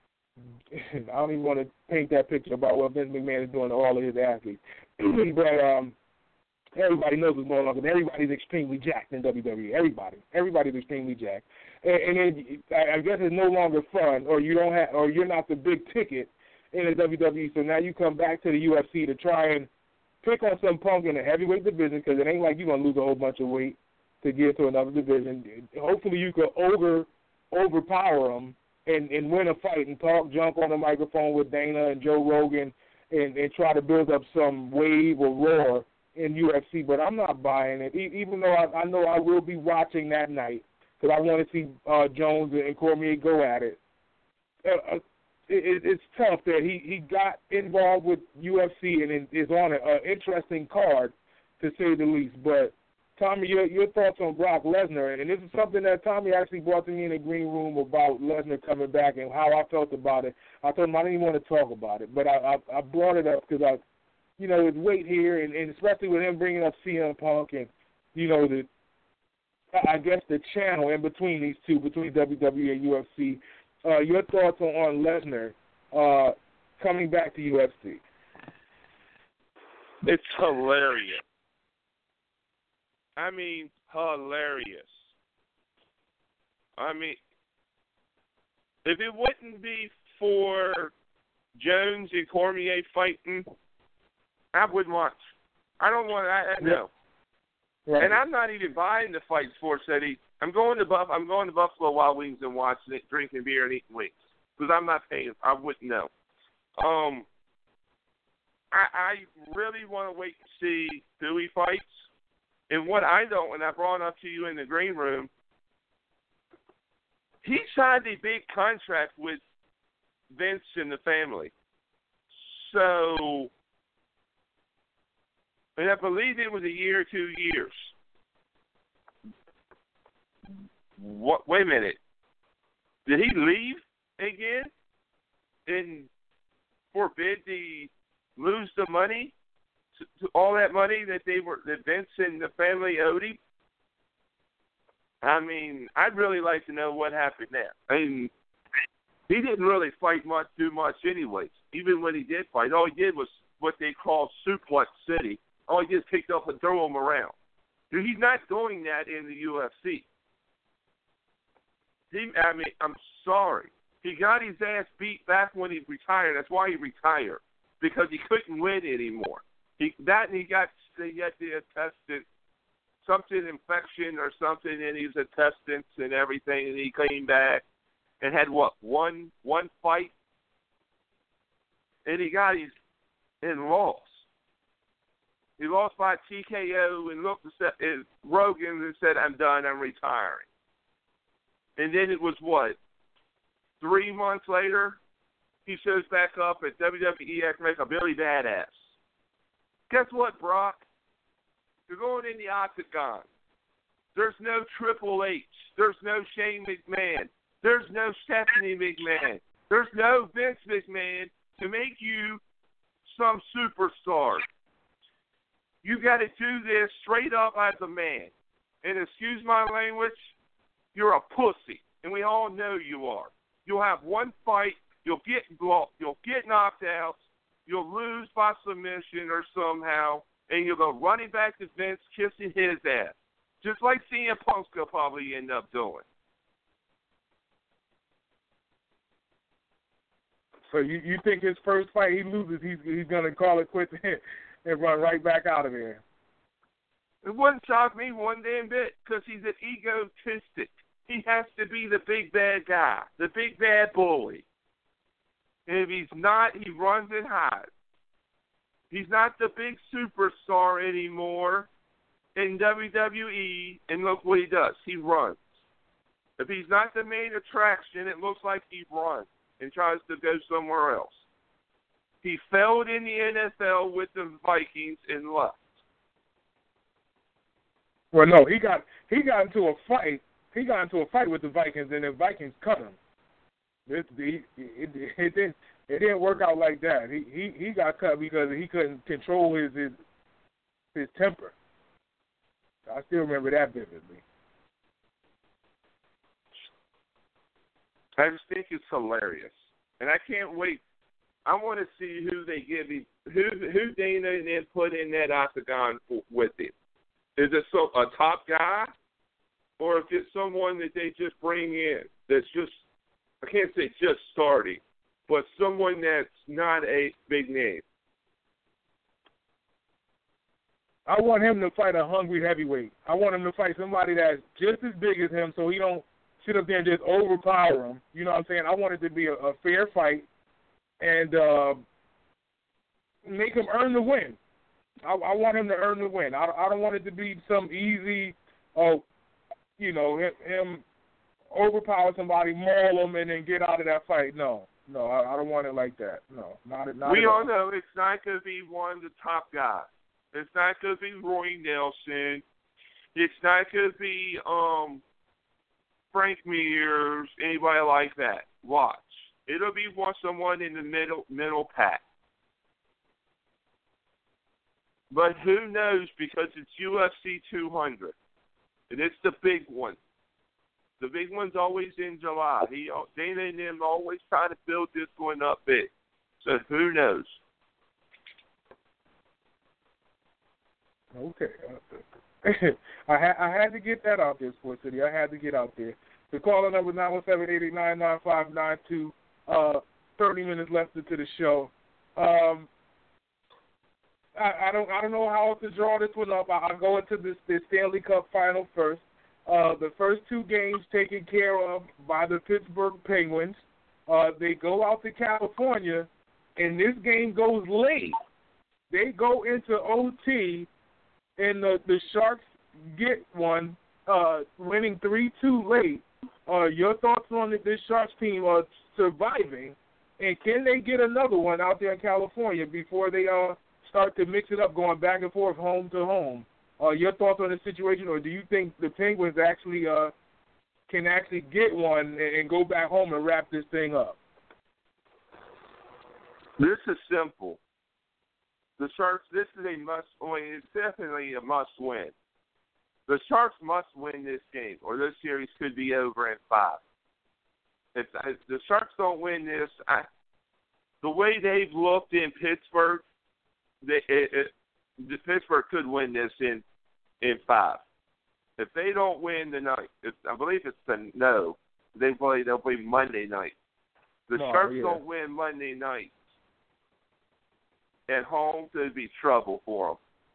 I don't even want to paint that picture about what Vince McMahon is doing to all of his athletes. But um, everybody knows what's going on, because everybody's extremely jacked in W W E. Everybody, everybody's extremely jacked, and, and then I guess it's no longer fun, or you don't have, or you're not the big ticket in the W W E. So now you come back to the U F C to try and pick on some punk in the heavyweight division, because it ain't like you're going to lose a whole bunch of weight to get to another division. Hopefully you could over, overpower them and, and win a fight and talk junk on the microphone with Dana and Joe Rogan and, and try to build up some wave or roar in U F C. But I'm not buying it, e- even though I, I know I will be watching that night, because I want to see uh, Jones and Cormier go at it. Uh, It, it's tough that he, he got involved with U F C and is on an interesting card, to say the least. But, Tommy, your, your thoughts on Brock Lesnar, and this is something that Tommy actually brought to me in the green room about Lesnar coming back and how I felt about it. I told him I didn't even want to talk about it, but I, I, I brought it up because, I, you know, his weight here, and, and especially with him bringing up C M Punk and, you know, the I guess the channel in between these two, between W W E and U F C. Uh, your thoughts on, on Lesnar uh, coming back to U F C? It's hilarious. I mean, hilarious. I mean, if it wouldn't be for Jones and Cormier fighting, I wouldn't watch. I don't want. I, I know. Right. And I'm not even buying the fight Sports City. I'm going to Buff. I'm going to Buffalo Wild Wings and watching it, drinking beer and eating wings, because I'm not paying. I wouldn't know. Um, I, I really want to wait and see who he fights. And what I know, and I brought up to you in the green room, he signed a big contract with Vince and the family. So, and I believe it was a year or two years. what? Wait a minute. Did he leave again and forbid the lose the money, to, to all that money that they were that Vince and the family owed him? I mean, I'd really like to know what happened there. I mean, he didn't really fight much, do much anyways. Even when he did fight, all he did was what they call suplex city. All he did is picked up and throw him around. He's not doing that in the U F C. He, I mean, I'm sorry. He got his ass beat back when he retired. That's why he retired, because he couldn't win anymore. He that and he got they got the tested something infection or something in his intestines and everything, and he came back and had what one one fight, and he got his and lost. He lost by T K O and looked at Rogan and said, "I'm done. I'm retiring." And then it was what? Three months later, he shows back up at W W E after making a Billy Badass. Guess what, Brock? You're going in the octagon. There's no Triple H. There's no Shane McMahon. There's no Stephanie McMahon. There's no Vince McMahon to make you some superstar. You got to do this straight up as a man. And excuse my language, you're a pussy, and we all know you are. You'll have one fight, you'll get blocked, you'll get knocked out, you'll lose by submission or somehow, and you'll go running back to Vince, kissing his ass, just like C M Punk's will probably end up doing. So you, you think his first fight he loses, he's he's gonna call it quits and run right back out of there? It wouldn't shock me one damn bit, because he's an egotistic. He has to be the big bad guy, the big bad bully. And if he's not, he runs and hides. He's not the big superstar anymore in W W E, and look what he does. He runs. If he's not the main attraction, it looks like he runs and tries to go somewhere else. He failed in the N F L with the Vikings and left. Well, no, he got he got into a fight. He got into a fight with the Vikings, and the Vikings cut him. It, it, it, it didn't it didn't work out like that. He he, he got cut because he couldn't control his his, his temper. I still remember that vividly. I just think it's hilarious, and I can't wait. I want to see who they give him, who who Dana and then put in that octagon for, with him. Is it so a top guy, or if it's someone that they just bring in that's just, I can't say just starting, but someone that's not a big name? I want him to fight a hungry heavyweight. I want him to fight somebody that's just as big as him, so he don't sit up there and just overpower him. You know what I'm saying? I want it to be a, a fair fight and uh, make him earn the win. I, I want him to earn the win. I, I don't want it to be some easy, oh, you know, him, him overpower somebody, maul him, and then get out of that fight. No, no, I, I don't want it like that. No, not, not we at all. all know it's not going to be one of the top guys. It's not going to be Roy Nelson. It's not going to be um, Frank Mears, anybody like that. Watch. It'll be one someone in the middle middle pack. But who knows, because it's U F C two hundred. And it's the big one. The big one's always in July. He, Dana and them always try to build this one up big. So who knows? Okay. I, ha- I had to get that out there, Sports City. I had to get out there. The caller number is nine one seven, eight eight nine, nine five nine two. Uh, thirty minutes left into the show. Um, I, I don't I don't know how else to draw this one up. I, I'll go into this, this Stanley Cup final first. Uh, the first two games taken care of by the Pittsburgh Penguins. Uh, they go out to California, and this game goes late. They go into O T, and the, the Sharks get one, uh, winning three two late. Uh, your thoughts on this Sharks team uh, surviving, and can they get another one out there in California before they uh, start to mix it up, going back and forth, home to home? Uh, your thoughts on the situation, or do you think the Penguins actually uh, can actually get one and, and go back home and wrap this thing up? This is simple. The Sharks, this is a must win. It's definitely a must win. The Sharks must win this game, or this series could be over in five. If, if the Sharks don't win this, I, the way they've looked in Pittsburgh, they, it, it, the Pittsburgh could win this in in five. If they don't win tonight, if, I believe it's the no. They play. They'll play Monday night. The No, Sharks yeah. don't win Monday night at home, there'd be trouble for them.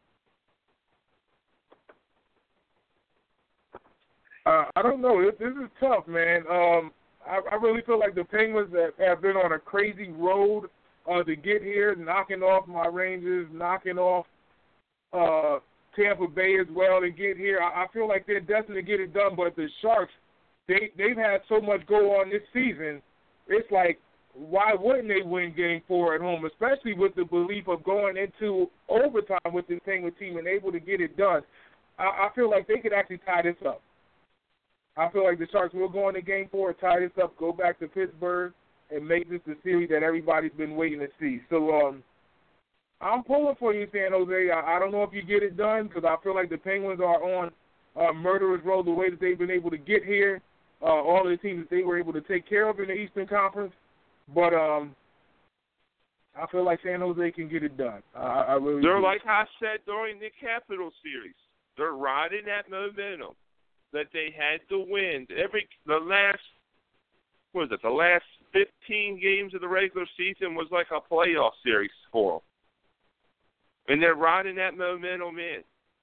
Uh, I don't know. This, this is tough, man. Um, I, I really feel like the Penguins have, have been on a crazy road uh, to get here, knocking off my Rangers, knocking off uh, Tampa Bay as well to get here. I, I feel like they're destined to get it done, but the Sharks, they, they've had so much go on this season, it's like, why wouldn't they win Game Four at home, especially with the belief of going into overtime with this Penguin team and able to get it done? I, I feel like they could actually tie this up. I feel like the Sharks will go into Game Four, tie this up, go back to Pittsburgh, and make this the series that everybody's been waiting to see. So um, I'm pulling for you, San Jose. I, I don't know if you get it done because I feel like the Penguins are on uh, murderer's row the way that they've been able to get here, uh, all of the teams that they were able to take care of in the Eastern Conference. But um, I feel like San Jose can get it done. I, I really They're do. like I said during the Capital series. They're riding that momentum that they had to win. Every the last what was it? The last fifteen games of the regular season was like a playoff series for them, and they're riding that momentum in.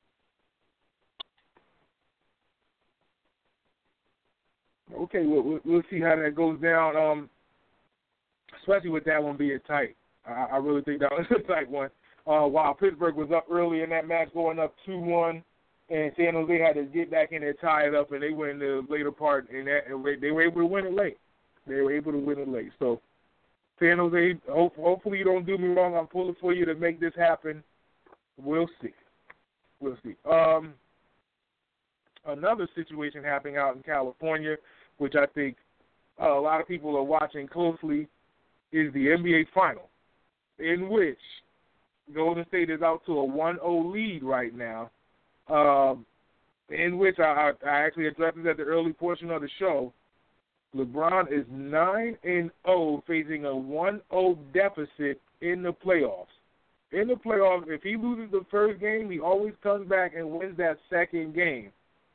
Okay, we'll, we'll, we'll see how that goes down. Um, especially with that one being tight. I, I really think that was a tight one. Uh, while Pittsburgh was up early in that match, going up two one, and San Jose had to get back in there, tie it up, and they went in the later part, and, that, and they were able to win it late. They were able to win it late. So, San Jose, hope, hopefully you don't do me wrong. I'm pulling for you to make this happen. We'll see. We'll see. Um, another situation happening out in California, which I think uh, a lot of people are watching closely, is the N B A Final, in which Golden State is out to a one oh lead right now, um, in which I, I actually addressed this at the early portion of the show. LeBron is nine and oh facing a one oh deficit in the playoffs. In the playoffs, if he loses the first game, he always comes back and wins that second game.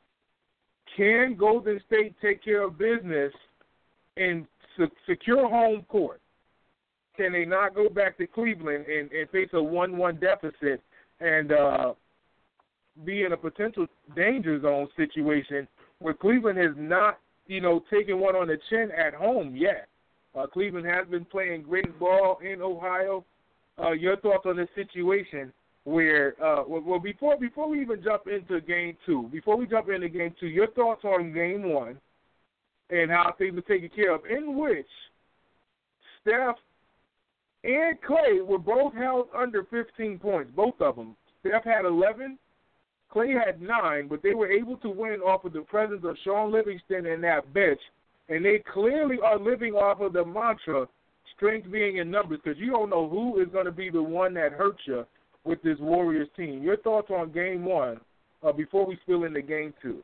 Can Golden State take care of business and se- secure home court? Can they not go back to Cleveland and, and face a one one deficit and uh, be in a potential danger zone situation where Cleveland has not, you know, taken one on the chin at home yet? Uh, Cleveland has been playing great ball in Ohio. Uh, your thoughts on this situation where, uh, well, before before we even jump into game two, before we jump into game two, your thoughts on game one and how things were taken care of, in which Steph and Clay were both held under fifteen points, both of them. Steph had eleven, Clay had nine, but they were able to win off of the presence of Sean Livingston and that bench, and they clearly are living off of the mantra, strength being in numbers, because you don't know who is going to be the one that hurts you with this Warriors team. Your thoughts on game one uh, before we spill into game two?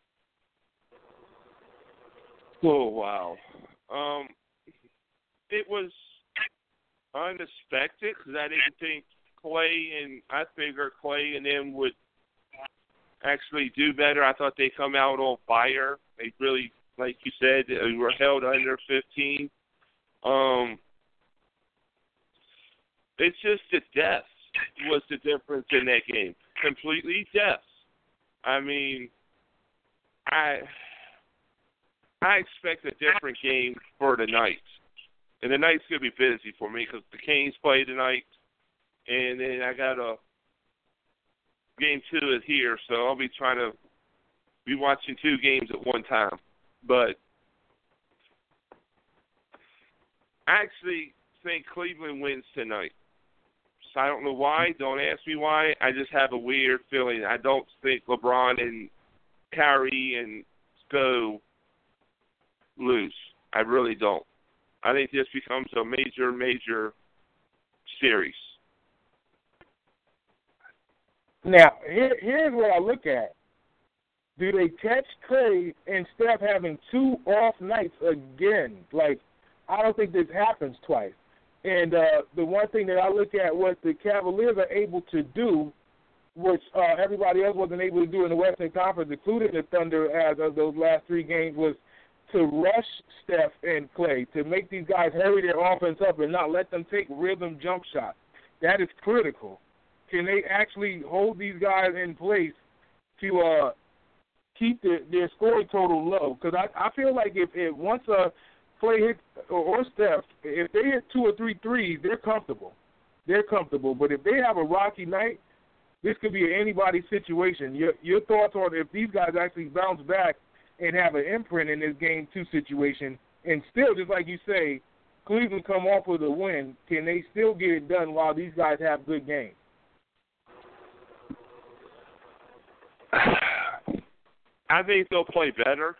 Oh, wow. Um, it was unexpected because I didn't think Clay and I figured Clay and them would actually do better. I thought they'd come out on fire. They really, like you said, they were held under fifteen. Um, it's just the depth was the difference in that game. Completely depth. I mean, I I expect a different game for tonight. And the night's going to be busy for me because the Canes play tonight. And then I got a game two is here, so I'll be trying to be watching two games at one time. But I actually think Cleveland wins tonight. So I don't know why. Don't ask me why. I just have a weird feeling. I don't think LeBron and Kyrie and Sco lose. I really don't. I think this becomes a major, major series. Now, here, here's what I look at. Do they catch Klay and Steph having two off nights again? Like, I don't think this happens twice. And uh, the one thing that I look at what the Cavaliers are able to do, which uh, everybody else wasn't able to do in the Western Conference, including the Thunder as of those last three games, was to rush Steph and Klay, to make these guys hurry their offense up and not let them take rhythm jump shots. That is critical. Can they actually hold these guys in place to uh, keep the, their scoring total low? Because I, I feel like if, if once a Klay hits or, or Steph, if they hit two or three threes, they're comfortable. They're comfortable. But if they have a rocky night, this could be anybody's situation. Your, your thoughts on if these guys actually bounce back and have an imprint in this game two situation, and still, just like you say, Cleveland come off with a win, can they still get it done while these guys have good games? I think they'll play better.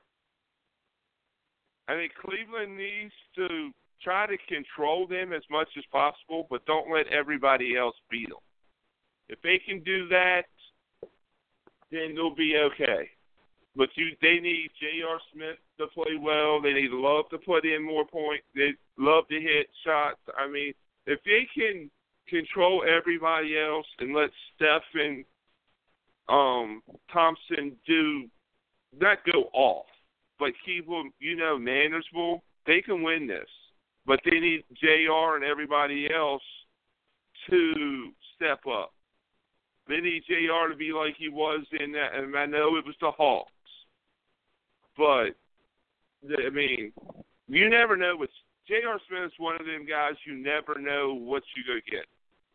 I think Cleveland needs to try to control them as much as possible, but don't let everybody else beat them. If they can do that, then they'll be okay. But you, they need J R. Smith to play well. They need Love to put in more points. They love to hit shots. I mean, if they can control everybody else and let Steph and um, Thompson do not go off, but keep them, you know, manageable, they can win this. But they need J R and everybody else to step up. They need J R to be like he was in that, and I know it was the Hawks. But, I mean, you never know. What J R. Smith is one of them guys you never know what you're going to get.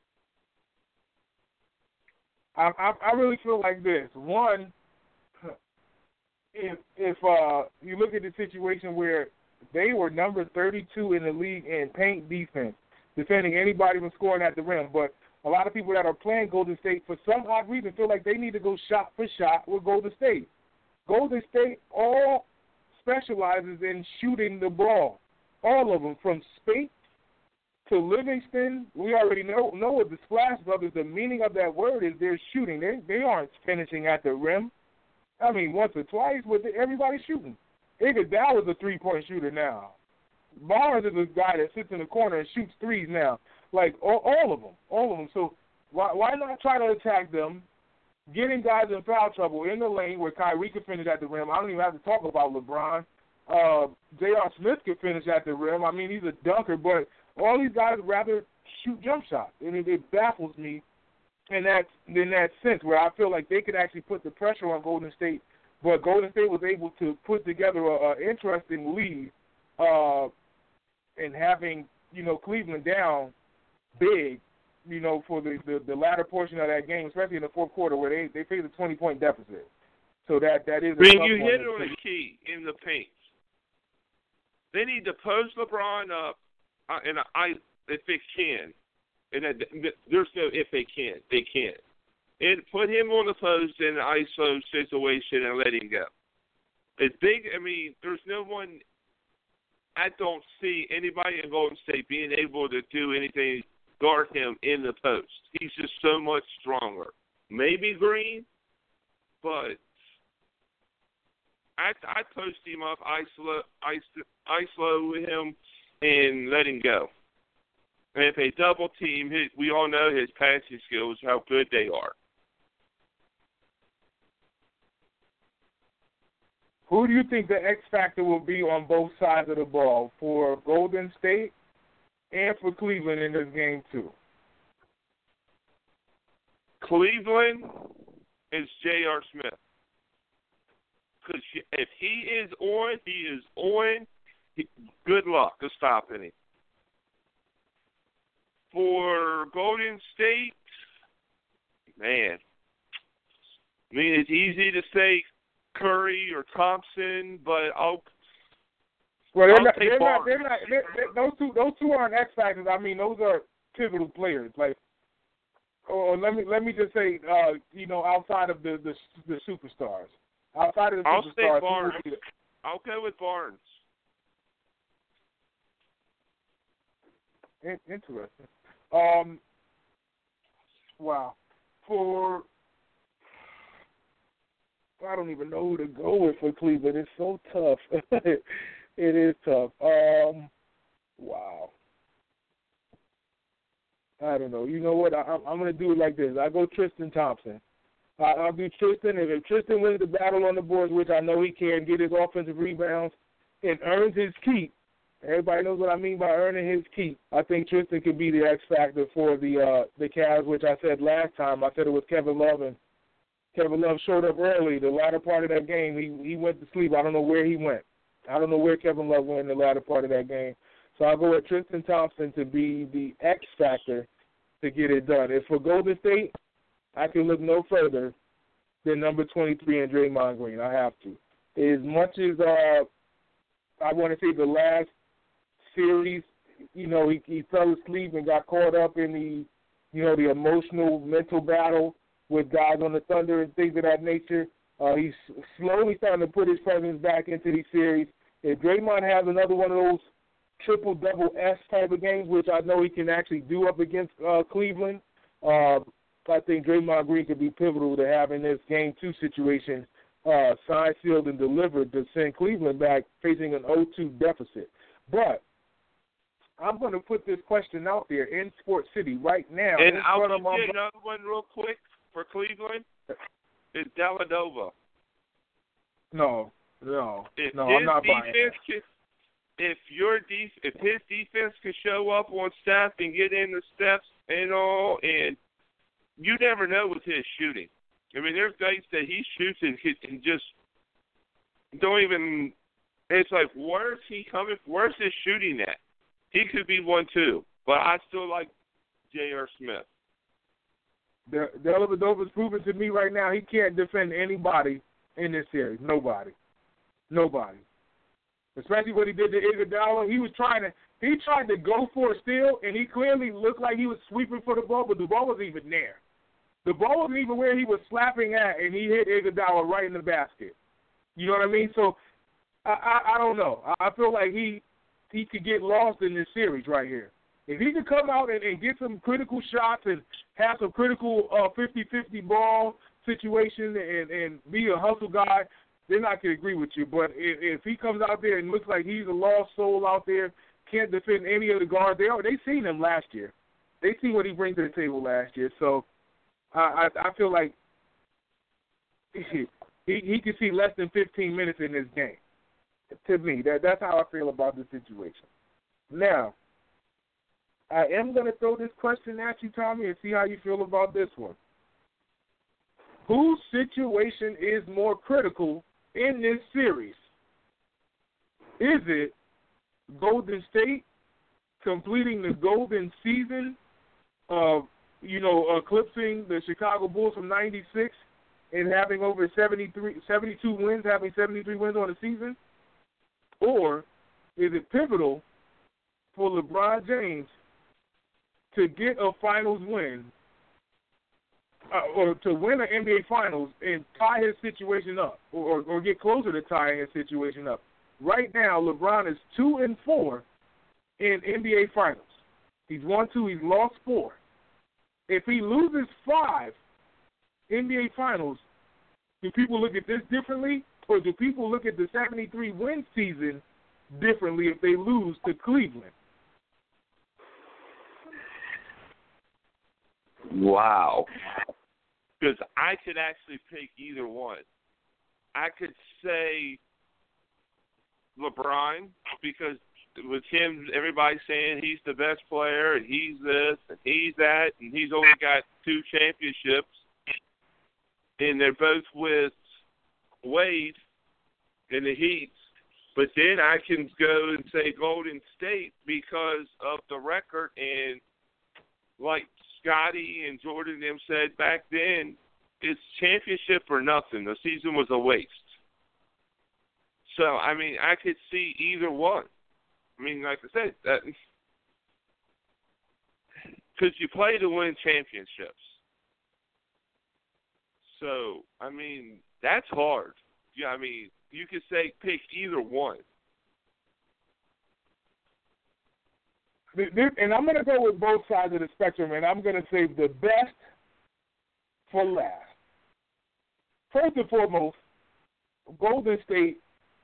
I, I I really feel like this. One, if if uh, you look at the situation where they were number thirty-two in the league in paint defense, defending anybody from scoring at the rim, but a lot of people that are playing Golden State, for some odd reason, feel like they need to go shot for shot with Golden State. Golden State all specializes in shooting the ball. All of them, from Spate to Livingston. We already know know what the Splash Brothers, the meaning of that word is they're shooting. They they aren't finishing at the rim. I mean, once or twice, but everybody's shooting. Iguodala is a three-point shooter now. Barnes is a guy that sits in the corner and shoots threes now. Like, all, all of them, all of them. So why, why not try to attack them, getting guys in foul trouble in the lane where Kyrie could finish at the rim? I don't even have to talk about LeBron. Uh, J R. Smith could finish at the rim. I mean, he's a dunker, but all these guys rather shoot jump shots. And it, it baffles me in that, in that sense where I feel like they could actually put the pressure on Golden State, but Golden State was able to put together an interesting lead uh, in having, you know, Cleveland down big, you know, for the, the, the latter portion of that game, especially in the fourth quarter where they, they faced a twenty-point deficit. So that, that is a When tough you one hit to on a see. key in the paint, they need to post LeBron up, uh, and I, if they can, and that, there's no if they can, they can, and put him on the post in an I S O situation and let him go. It's big. I mean, there's no one. I don't see anybody in Golden State being able to do anything, guard him in the post. He's just so much stronger. Maybe Green, but I I post him up, isolate, isolate him, and let him go. And if they double team, his, we all know his passing skills, how good they are. Who do you think the X factor will be on both sides of the ball for Golden State and for Cleveland in this game too? Cleveland is J R. Smith. Because if he is on, he is on. He, good luck to stopping him. For Golden State, man, I mean, it's easy to say Curry or Thompson, but I'll. Well, they're I'll not. take They're not, Barnes. they're not they're, they're, those two. Those two aren't X factors. I mean, those are pivotal players. Like, or let me let me just say, uh, you know, outside of the, the the superstars, outside of the I'll superstars, say who Barnes. would be the- I'll go with Barnes. in, interesting. Um, wow. For I don't even know who to go with for Cleveland. It's so tough. It is tough. Um, wow. I don't know. You know what? I, I'm going to do it like this. I go Tristan Thompson. I, I'll do Tristan. If, if Tristan wins the battle on the boards, which I know he can, get his offensive rebounds, and earns his keep. Everybody knows what I mean by earning his keep. I think Tristan could be the X factor for the uh, the Cavs, which I said last time. I said it was Kevin Love, and Kevin Love showed up early. The latter part of that game, he he went to sleep. I don't know where he went. I don't know where Kevin Love went in the latter part of that game. So I'll go with Tristan Thompson to be the X factor to get it done. If for Golden State, I can look no further than number twenty-three and Draymond Green. I have to. As much as uh, I want to say the last series, you know, he, he fell asleep and got caught up in the, you know, the emotional mental battle with guys on the Thunder and things of that nature. Uh, he's slowly starting to put his presence back into these series. If Draymond has another one of those triple-double-S type of games, which I know he can actually do up against uh, Cleveland, uh, I think Draymond Green could be pivotal to having this game two situation uh, signed, sealed, and delivered to send Cleveland back facing an oh two deficit. But I'm going to put this question out there in Sports City right now. And I'll give you another one real quick for Cleveland. It's Dellavedova. No, no, if no, his I'm not buying defense that. Can, if your def, if his defense can show up on Steph and get in the steps and all, and you never know with his shooting. I mean, there's guys that he shoots and, and just don't even. It's like, where's he coming? Where's his shooting at? He could be one too, but I still like J R. Smith. The Dellavedova's proven to me right now he can't defend anybody in this series. Nobody, nobody. Especially what he did to Iguodala. He was trying to he tried to go for a steal, and he clearly looked like he was sweeping for the ball, but the ball wasn't even there. The ball wasn't even where he was slapping at, and he hit Iguodala right in the basket. You know what I mean? So I I, I don't know. I, I feel like he. he could get lost in this series right here. If he could come out and, and get some critical shots and have some critical uh, fifty-fifty ball situation and, and be a hustle guy, then I could agree with you. But if, if he comes out there and looks like he's a lost soul out there, can't defend any of the guards, they they seen him last year. They see what he brings to the table last year. So I, I, I feel like he, he could see less than fifteen minutes in this game. To me, that that's how I feel about the situation. Now, I am going to throw this question at you, Tommy, and see how you feel about this one. Whose situation is more critical in this series? Is it Golden State completing the golden season of, you know, eclipsing the Chicago Bulls from ninety-six and having over seventy-three, seventy-two wins, having seventy-three wins on the season? Or is it pivotal for LeBron James to get a finals win uh, or to win an N B A Finals and tie his situation up or, or get closer to tying his situation up? Right now, LeBron is two and four in N B A Finals. He's won two. He's lost four. If he loses five N B A Finals, do people look at this differently? Or do people look at the seventy-three win season differently if they lose to Cleveland? Wow. Because I could actually pick either one. I could say LeBron because with him, everybody's saying he's the best player and he's this and he's that and he's only got two championships. And they're both with Wade in the Heat, but then I can go and say Golden State because of the record, and like Scotty and Jordan them said back then, it's championship or nothing. The season was a waste. So, I mean, I could see either one. I mean, like I said, that because you play to win championships. So, I mean, that's hard. Yeah, I mean, you could say pick either one. and I'm going to go with both sides of the spectrum, and I'm going to save the best for last. First and foremost, Golden State,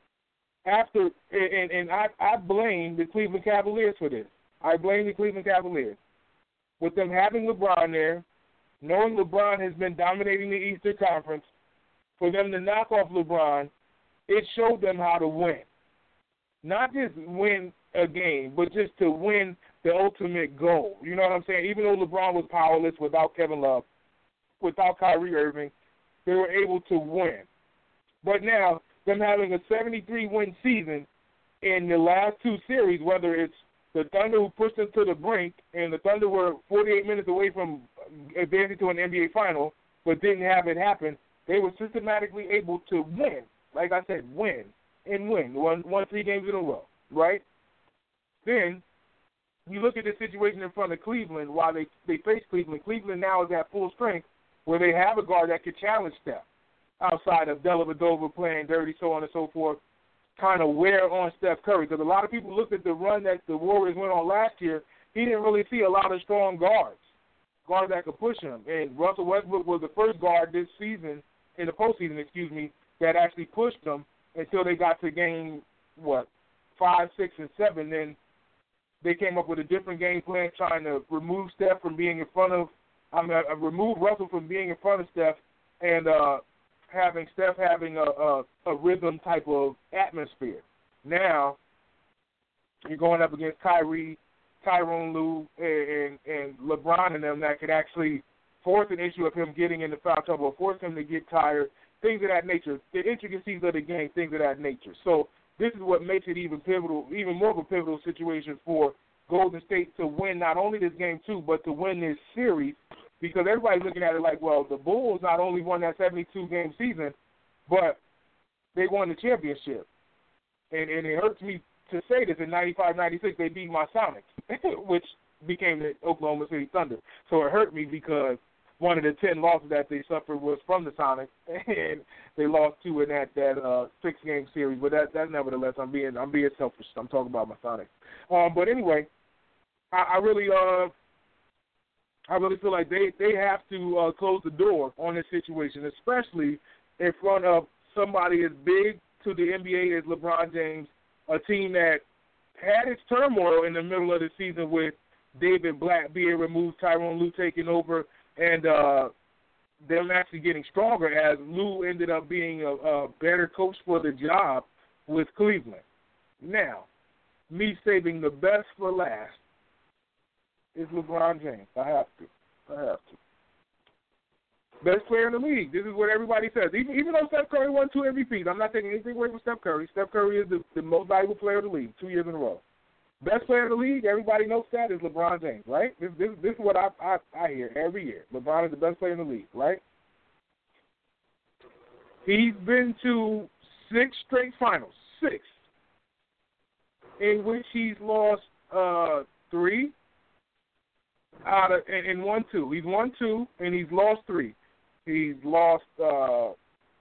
after, and, and I, I blame the Cleveland Cavaliers for this. I blame the Cleveland Cavaliers. With them having LeBron there, knowing LeBron has been dominating the Eastern Conference, for them to knock off LeBron, it showed them how to win. Not just win a game, but just to win the ultimate goal. You know what I'm saying? Even though LeBron was powerless without Kevin Love, without Kyrie Irving, they were able to win. But now, them having a seventy-three win season in the last two series, whether it's the Thunder who pushed them to the brink, and the Thunder were forty-eight minutes away from advancing to an N B A final, but didn't have it happen, they were systematically able to win. Like I said, win and win. Won, won three games in a row, right? Then you look at the situation in front of Cleveland while they, they face Cleveland. Cleveland now is at full strength where they have a guard that could challenge Steph outside of Dellavedova playing dirty, so on and so forth, kind of wear on Steph Curry. Because a lot of people looked at the run that the Warriors went on last year. He didn't really see a lot of strong guards, guards that could push him. And Russell Westbrook was the first guard this season, in the postseason, excuse me, that actually pushed them until they got to game, what, five, six, and seven. Then they came up with a different game plan trying to remove Steph from being in front of, I mean, uh, remove Russell from being in front of Steph and uh, having Steph having a, a, a rhythm type of atmosphere. Now, you're going up against Kyrie, Tyronn Lue, and, and, and LeBron and them that could actually force an issue of him getting into foul trouble, or force him to get tired, things of that nature, the intricacies of the game, things of that nature. So this is what makes it even pivotal, even more of a pivotal situation for Golden State to win not only this game two, but to win this series, because everybody's looking at it like, well, the Bulls not only won that seventy-two game season, but they won the championship. And, and it hurts me to say this, in ninety-five ninety-six they beat my Sonics, which became the Oklahoma City Thunder. So it hurt me because one of the ten losses that they suffered was from the Sonics, and they lost two in that that uh, six game series. But that that nevertheless, I'm being I'm being selfish. I'm talking about my Sonics. Um, but anyway, I, I really uh I really feel like they they have to uh, close the door on this situation, especially in front of somebody as big to the N B A as LeBron James, a team that had its turmoil in the middle of the season with David Blatt being removed, Tyronn Lue taking over, and uh, them actually getting stronger as Lue ended up being a, a better coach for the job with Cleveland. Now, me saving the best for last is LeBron James. I have to. I have to. Best player in the league. This is what everybody says. Even, even though Steph Curry won two M V Ps, I'm not taking anything away from Steph Curry. Steph Curry is the, the most valuable player in the league, two years in a row. Best player in the league, everybody knows that, is LeBron James, right? This, this, this is what I, I I hear every year. LeBron is the best player in the league, right? He's been to six straight finals, six, in which he's lost uh, three out of and, and won two. He's won two and he's lost three. He's lost uh,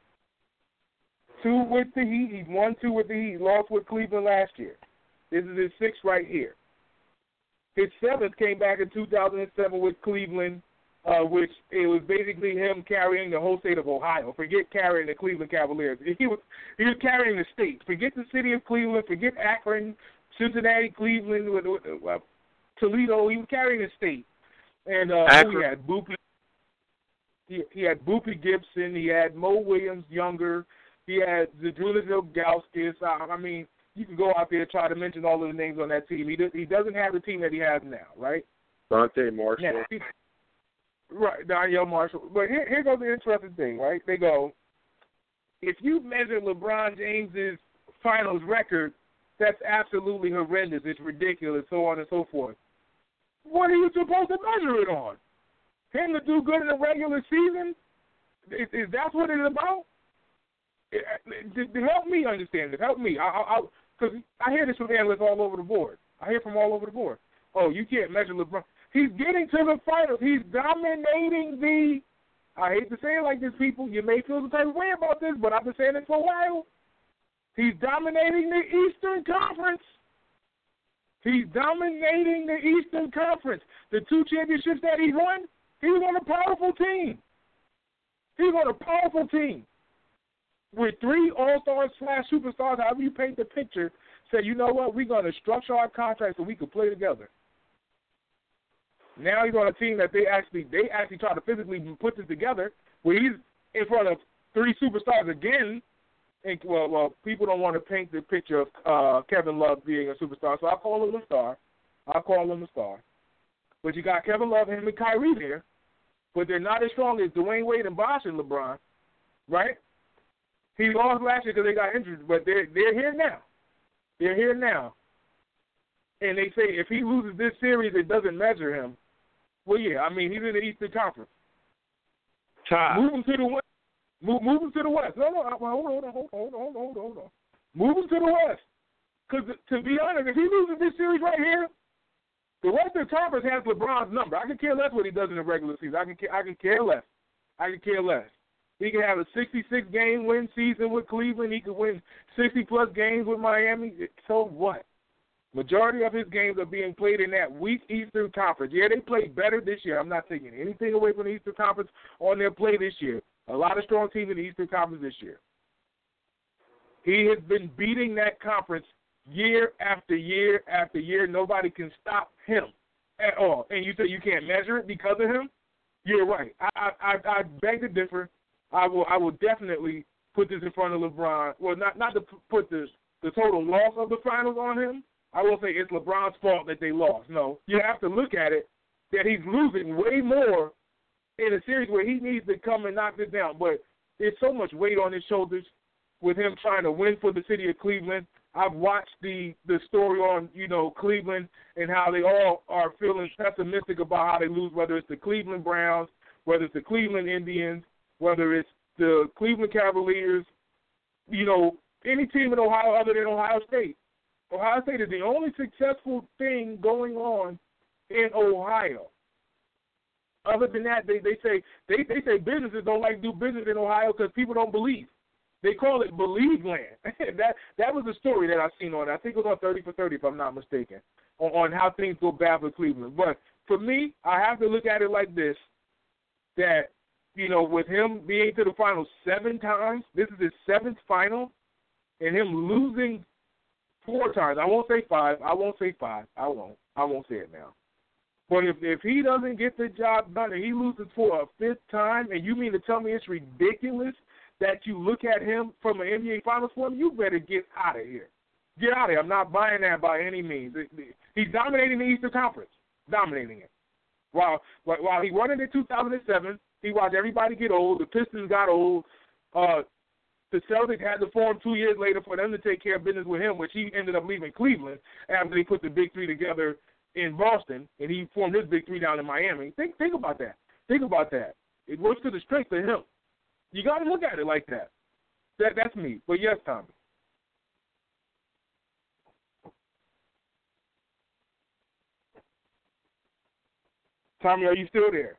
two with the Heat. He's won two with the Heat. He lost with Cleveland last year. This is his sixth right here. His seventh came back in two thousand seven with Cleveland, uh, which it was basically him carrying the whole state of Ohio. Forget carrying the Cleveland Cavaliers. He was he was carrying the state. Forget the city of Cleveland. Forget Akron, Cincinnati, Cleveland, with, with, uh, Toledo. He was carrying the state. And uh, who he had Boopie. He, he had Boopie Gibson. He had Mo Williams, younger. He had Zydrunas Ilgauskas. I, I mean, you can go out there and try to mention all of the names on that team. He does, he doesn't have the team that he has now, right? Dante Marshall. Now, he, right, Danielle Marshall. But here, here goes the interesting thing, right? They go, if you measure LeBron James's finals record, that's absolutely horrendous. It's ridiculous, so on and so forth. What are you supposed to measure it on? Him to do good in the regular season? Is, is that what it's about? It, it, it, help me understand this. Help me. Because I, I, I hear this from analysts all over the board. I hear from all over the board. Oh, you can't measure LeBron. He's getting to the finals. He's dominating the, I hate to say it like this, people. You may feel the type of way about this, but I've been saying it for a while. He's dominating the Eastern Conference. He's dominating the Eastern Conference. The two championships that he won, he was on a powerful team. He was on a powerful team with three all-stars slash superstars, however you paint the picture, say, you know what, we're going to structure our contract so we can play together. Now he's on a team that they actually they actually try to physically put this together where he's in front of three superstars again. And, well, well, people don't want to paint the picture of uh, Kevin Love being a superstar, so I call him a star. I call him a star. But you got Kevin Love, him, and Kyrie there, but they're not as strong as Dwayne Wade and Bosh and LeBron, right? He lost last year because they got injured, but they're they're here now. They're here now. And they say if he loses this series, it doesn't measure him. Well, yeah, I mean, he's in the Eastern Conference. Ty. Move him to the West. Move, move him to the West. No, no, hold on, hold on, hold on, hold on, hold on, hold on. Move him to the West. Because, to be honest, if he loses this series right here, the Western Conference has LeBron's number. I can care less what he does in the regular season. I can, I can care less. I can care less. He can have a sixty-six game win season with Cleveland. He could win sixty-plus games with Miami. So what? Majority of his games are being played in that weak Eastern Conference. Yeah, they played better this year. I'm not taking anything away from the Eastern Conference on their play this year. A lot of strong teams in the Eastern Conference this year. He has been beating that conference year after year after year. Nobody can stop him at all. And you say you can't measure it because of him? You're right. I I, I beg to differ. I will I will definitely put this in front of LeBron. Well, not not to put the the total loss of the finals on him. I will say it's LeBron's fault that they lost. No, you have to look at it that he's losing way more in a series where he needs to come and knock this down. But there's so much weight on his shoulders with him trying to win for the city of Cleveland. I've watched the, the story on, you know, Cleveland and how they all are feeling pessimistic about how they lose, whether it's the Cleveland Browns, whether it's the Cleveland Indians, whether it's the Cleveland Cavaliers, you know, any team in Ohio other than Ohio State. Ohio State is the only successful thing going on in Ohio. Other than that, they, they say they, they say businesses don't like to do business in Ohio because people don't believe. They call it Believe Land. that that was a story that I seen on. I think it was on thirty for thirty, if I'm not mistaken, on, on how things go bad for Cleveland. But for me, I have to look at it like this: that you know, with him being to the final seven times, this is his seventh final, and him losing four times. I won't say five. I won't say five. I won't. I won't say it now. But if if he doesn't get the job done and he loses for a fifth time, and you mean to tell me it's ridiculous that you look at him from an N B A Finals form, you better get out of here. Get out of here. I'm not buying that by any means. He's dominating the Eastern Conference, dominating it. While while he won it in two thousand seven, he watched everybody get old. The Pistons got old. Uh, the Celtics had to form two years later for them to take care of business with him, which he ended up leaving Cleveland after they put the big three together in Boston, and he formed his big three down in Miami. Think think about that. Think about that. It works to the strength of him. You got to look at it like that. That that's me. But yes, Tommy. Tommy, are you still there?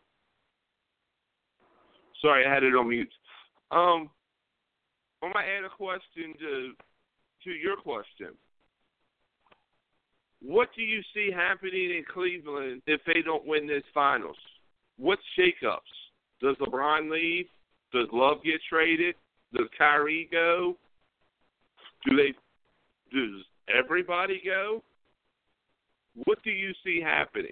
Sorry, I had it on mute. Um, I'm gonna add a question to to your question. What do you see happening in Cleveland if they don't win this finals? What shakeups? Does LeBron leave? Does Love get traded? Does Kyrie go? Do they? Does everybody go? What do you see happening?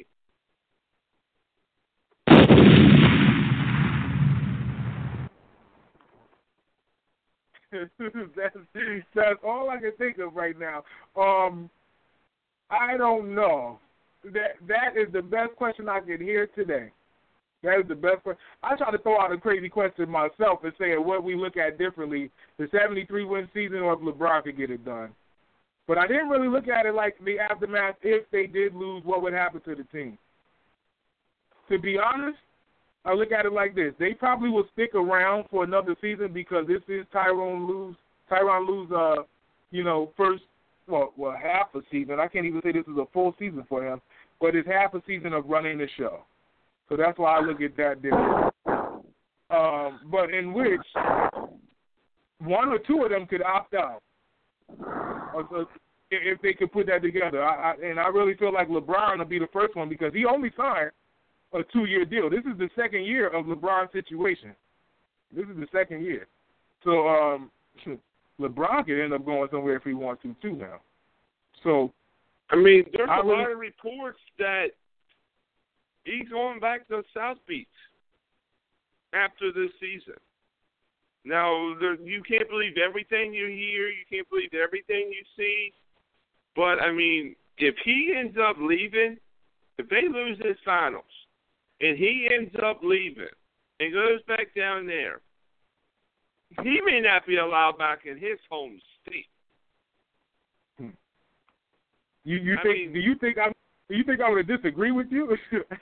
that's, that's all I can think of right now. Um, I don't know. That that is the best question I could hear today. That is the best question. I try to throw out a crazy question myself and say what we look at differently, the seventy-three win season or if LeBron could get it done. But I didn't really look at it like the aftermath. If they did lose, what would happen to the team? To be honest, I look at it like this. They probably will stick around for another season because this is Tyronn Lue's, Tyronn Lue's, uh, you know, first, well, well, half a season. I can't even say this is a full season for him, but it's half a season of running the show. So that's why I look at that different. Um, but in which one or two of them could opt out. if they could put that together. I, I, and I really feel like LeBron will be the first one because he only signed a two-year deal. This is the second year of LeBron's situation. This is the second year. So um, LeBron could end up going somewhere if he wants to, too, now. So, I mean, there's I a really, lot of reports that he's going back to South Beach after this season. Now, there, you can't believe everything you hear. You can't believe everything you see. But, I mean, if he ends up leaving, if they lose this finals, and he ends up leaving and goes back down there, he may not be allowed back in his home state. You you I think? mean, do you think I'm? Do you think I'm going to disagree with you?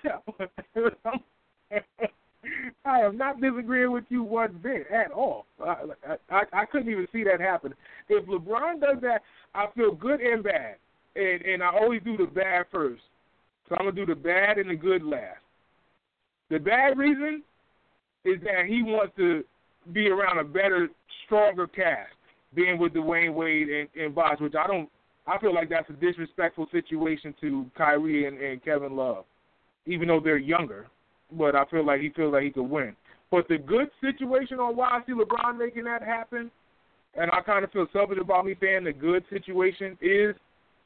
I am not disagreeing with you one bit at all. I, I I couldn't even see that happen. If LeBron does that, I feel good and bad, and and I always do the bad first. So I'm gonna do the bad and the good last. The bad reason is that he wants to be around a better, stronger cast, being with Dwayne Wade and, and Bosh, which I don't. I feel like that's a disrespectful situation to Kyrie and, and Kevin Love, even though they're younger. But I feel like he feels like he could win. But the good situation on why I see LeBron making that happen, and I kind of feel selfish about me saying the good situation is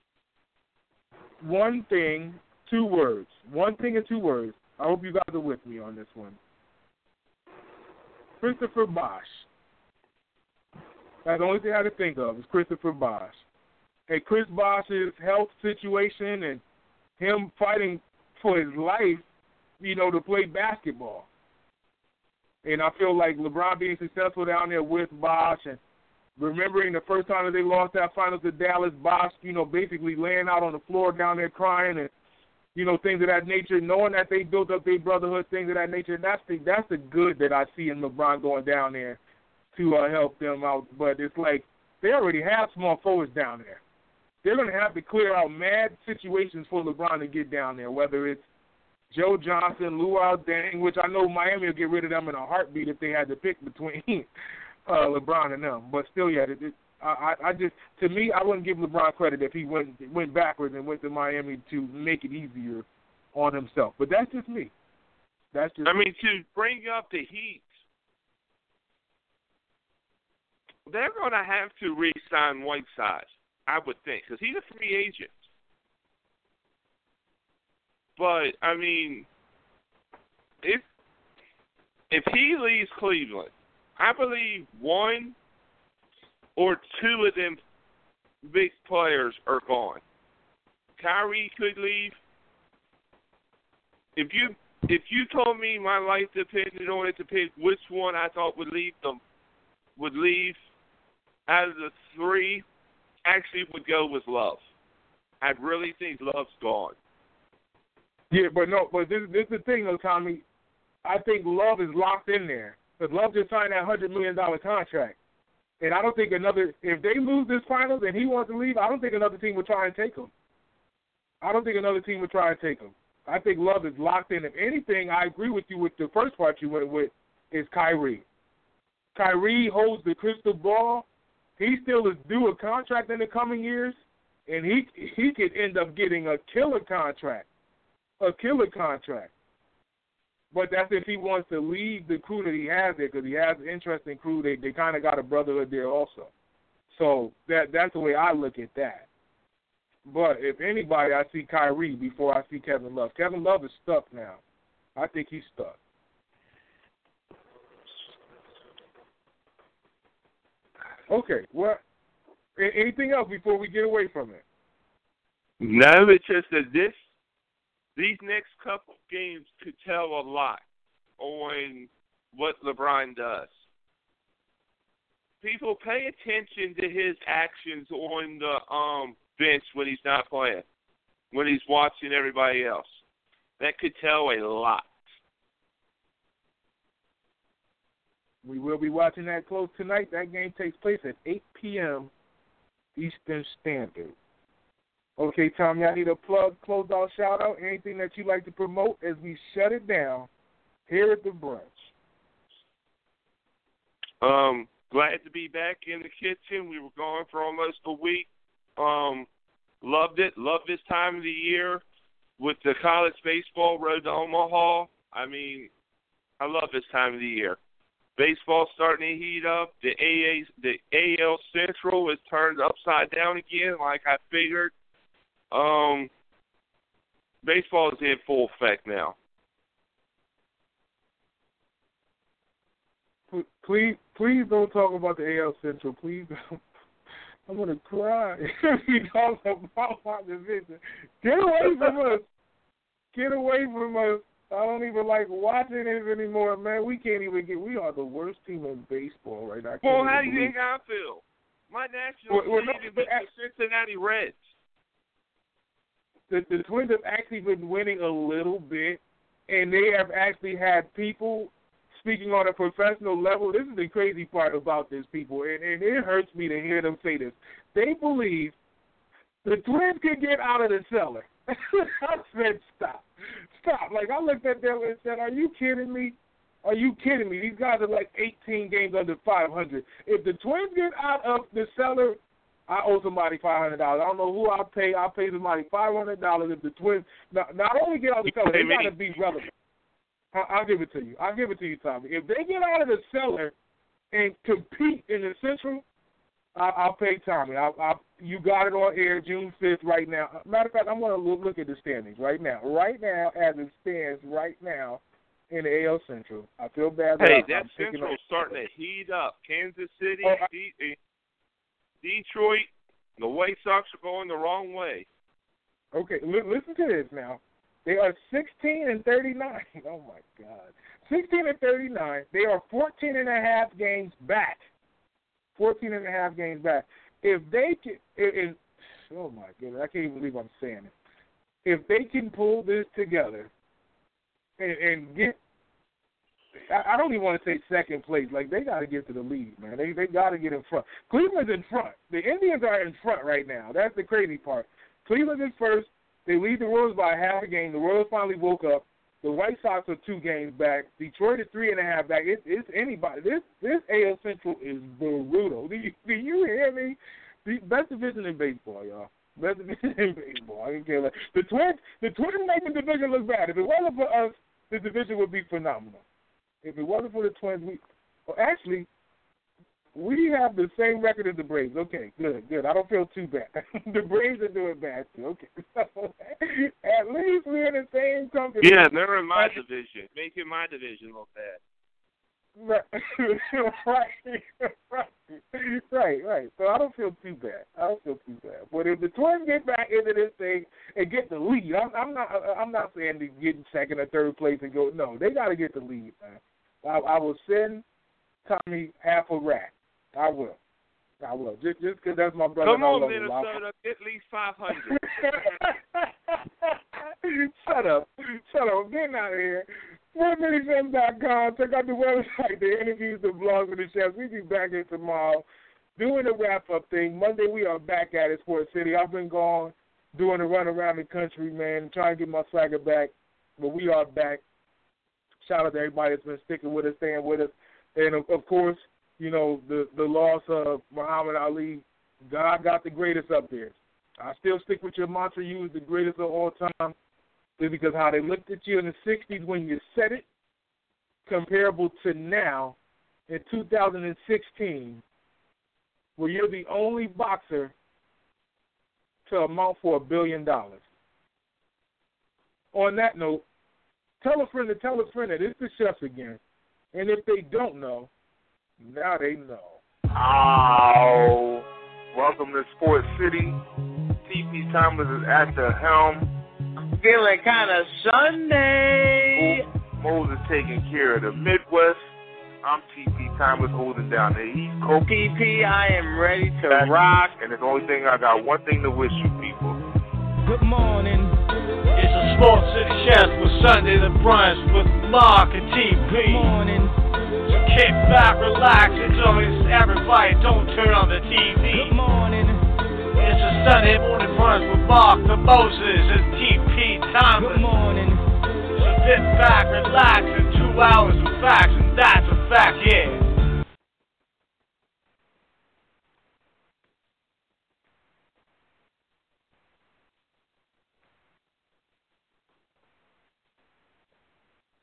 one thing, two words. One thing and two words. I hope you guys are with me on this one. Christopher Bosh. That's the only thing I can think of is Christopher Bosh. And Chris Bosh's health situation and him fighting for his life, you know, to play basketball. And I feel like LeBron being successful down there with Bosh and remembering the first time that they lost that finals to Dallas, Bosh, you know, basically laying out on the floor down there crying and, you know, things of that nature, knowing that they built up their brotherhood, things of that nature. And that's the, that's the good that I see in LeBron going down there to uh, help them out. But it's like they already have small forwards down there. They're going to have to clear out mad situations for LeBron to get down there, whether it's Joe Johnson, Luol Deng, which I know Miami will get rid of them in a heartbeat if they had to pick between uh, LeBron and them. But still, yeah, it, it, I, I just to me, I wouldn't give LeBron credit if he went went backwards and went to Miami to make it easier on himself. But that's just me. That's just. I mean, to bring up the Heat, they're going to have to re-sign Whiteside, I would think, because he's a free agent. But, I mean, if if he leaves Cleveland, I believe one or two of them big players are gone. Kyrie could leave. If you if you told me my life depended on it to pick which one I thought would leave them would leave out of the three, actually would go with Love. I really think Love's gone. Yeah, but no, but this, this is the thing, though, Tommy. I think Love is locked in there. Because Love just signed that one hundred million dollars contract. And I don't think another – if they lose this finals and he wants to leave, I don't think another team would try and take him. I don't think another team would try and take him. I think Love is locked in. If anything, I agree with you with the first part you went with is Kyrie. Kyrie holds the crystal ball. He still is due a contract in the coming years, and he he could end up getting a killer contract. A killer contract. But that's if he wants to leave the crew that he has there, because he has an interesting crew. They they kind of got a brotherhood there also. So that that's the way I look at that. But if anybody, I see Kyrie before I see Kevin Love. Kevin Love is stuck now. I think he's stuck. Okay, well, anything else before we get away from it? No, it's just that this These next couple games could tell a lot on what LeBron does. People pay attention to his actions on the um, bench when he's not playing, when he's watching everybody else. That could tell a lot. We will be watching that close tonight. That game takes place at eight p.m. Eastern Standard. Okay, Tommy, I need a plug, close-out, shout-out, anything that you'd like to promote as we shut it down here at the brunch. Um, glad to be back in the kitchen. We were gone for almost a week. Um, loved it. Loved this time of the year with the college baseball road to Omaha. I mean, I love this time of the year. Baseball's starting to heat up. The A A, the A L Central is turned upside down again, like I figured. Um, baseball is in full effect now. Please, please don't talk about the A L Central. Please don't. I'm gonna cry. You talk about my division. Get away from us. Get away from us. I don't even like watching this anymore, man. We can't even get. We are the worst team in baseball right now. Well, how do you think I feel? My national well, well, team no, is the Cincinnati Reds. The, the Twins have actually been winning a little bit, and they have actually had people speaking on a professional level. This is the crazy part about this, people, and, and it hurts me to hear them say this. They believe the Twins can get out of the cellar. I said, stop. Stop. Like, I looked at them and said, are you kidding me? Are you kidding me? These guys are like eighteen games under five hundred. If the Twins get out of the cellar, I owe somebody five hundred dollars. I don't know who I'll pay. I'll pay somebody five hundred dollars if the Twins not, not only get out of the cellar, they got to be relevant. I'll give it to you. I'll give it to you, Tommy. If they get out of the cellar and compete in the Central, I'll, I'll pay Tommy. I'll, I'll, you got it on air June fifth right now. Matter of fact, I'm going to look at the standings right now. Right now, as it stands right now in the A L Central. I feel bad. Hey, that that Central's starting to heat up. Kansas City, oh, I, De- Detroit, the White Sox are going the wrong way. Okay, li- listen to this now. They are sixteen and thirty-nine. Oh, my God. sixteen and thirty-nine. They are fourteen and a half games back. fourteen and a half games back. If they can, if, oh, my goodness, I can't even believe I'm saying it. If they can pull this together and, and get, I, I don't even want to say second place. Like, they got to get to the lead, man. They they got to get in front. Cleveland's in front. The Indians are in front right now. That's the crazy part. Cleveland is first. They lead the Royals by half a game. The Royals finally woke up. The White Sox are two games back. Detroit is three and a half back. It, it's anybody. This this A L Central is brutal. Do you, do you hear me? The best division in baseball, y'all. Best division in baseball. I don't care. The Twins, the Twins make the division look bad. If it wasn't for us, the division would be phenomenal. If it wasn't for the Twins, we well, actually we have the same record as the Braves. Okay, good, good. I don't feel too bad. The Braves are doing bad too. Okay, at least we're in the same company. Yeah, they're in my division, making my division look bad. Right, right, right, right, right. So I don't feel too bad. I don't feel too bad. But if the Twins get back into this thing and get the lead, I'm, I'm not. I'm not saying to get in second or third place and go. No, they got to get the lead, man. I, I will send Tommy half a rack. I will. I will. Just just because that's my brother. Come on, Minnesota. Get at least five hundred. Shut up. Shut up. I'm getting out of here. Sports City Chefs dot com. Check out the website, the interviews, the blogs, and the chefs. We'll be back here tomorrow doing the wrap-up thing. Monday, we are back at it, Sports City. I've been gone doing a run around the country, man, trying to get my swagger back. But we are back. Shout out to everybody that's been sticking with us, staying with us. And, of, of course, you know, the, the loss of Muhammad Ali, God got the greatest up there. I still stick with your mantra, you was the greatest of all time, because how they looked at you in the sixties when you said it, comparable to now in two thousand sixteen, where you're the only boxer to amount for a billion dollars. On that note, tell a friend to tell a friend that it's the chefs again. And if they don't know, now they know. Oh, welcome to Sports City. T P Thomas is at the helm. Feeling kind of Sunday. Moses taking care of the Midwest. I'm T P Thomas holding down the East Coast. T P, I am ready to That's, rock. And the only thing I got one thing to wish you people. Good morning. It's a Sports City Chefs with Sunday the Brunch with Mark and T P. Good morning. So kick back, relax, enjoy everybody. Don't turn on the T V. Good morning. It's a Sunday morning brunch with Mark the Moses and T P Thomas. Good morning. So sit back, relax, in two hours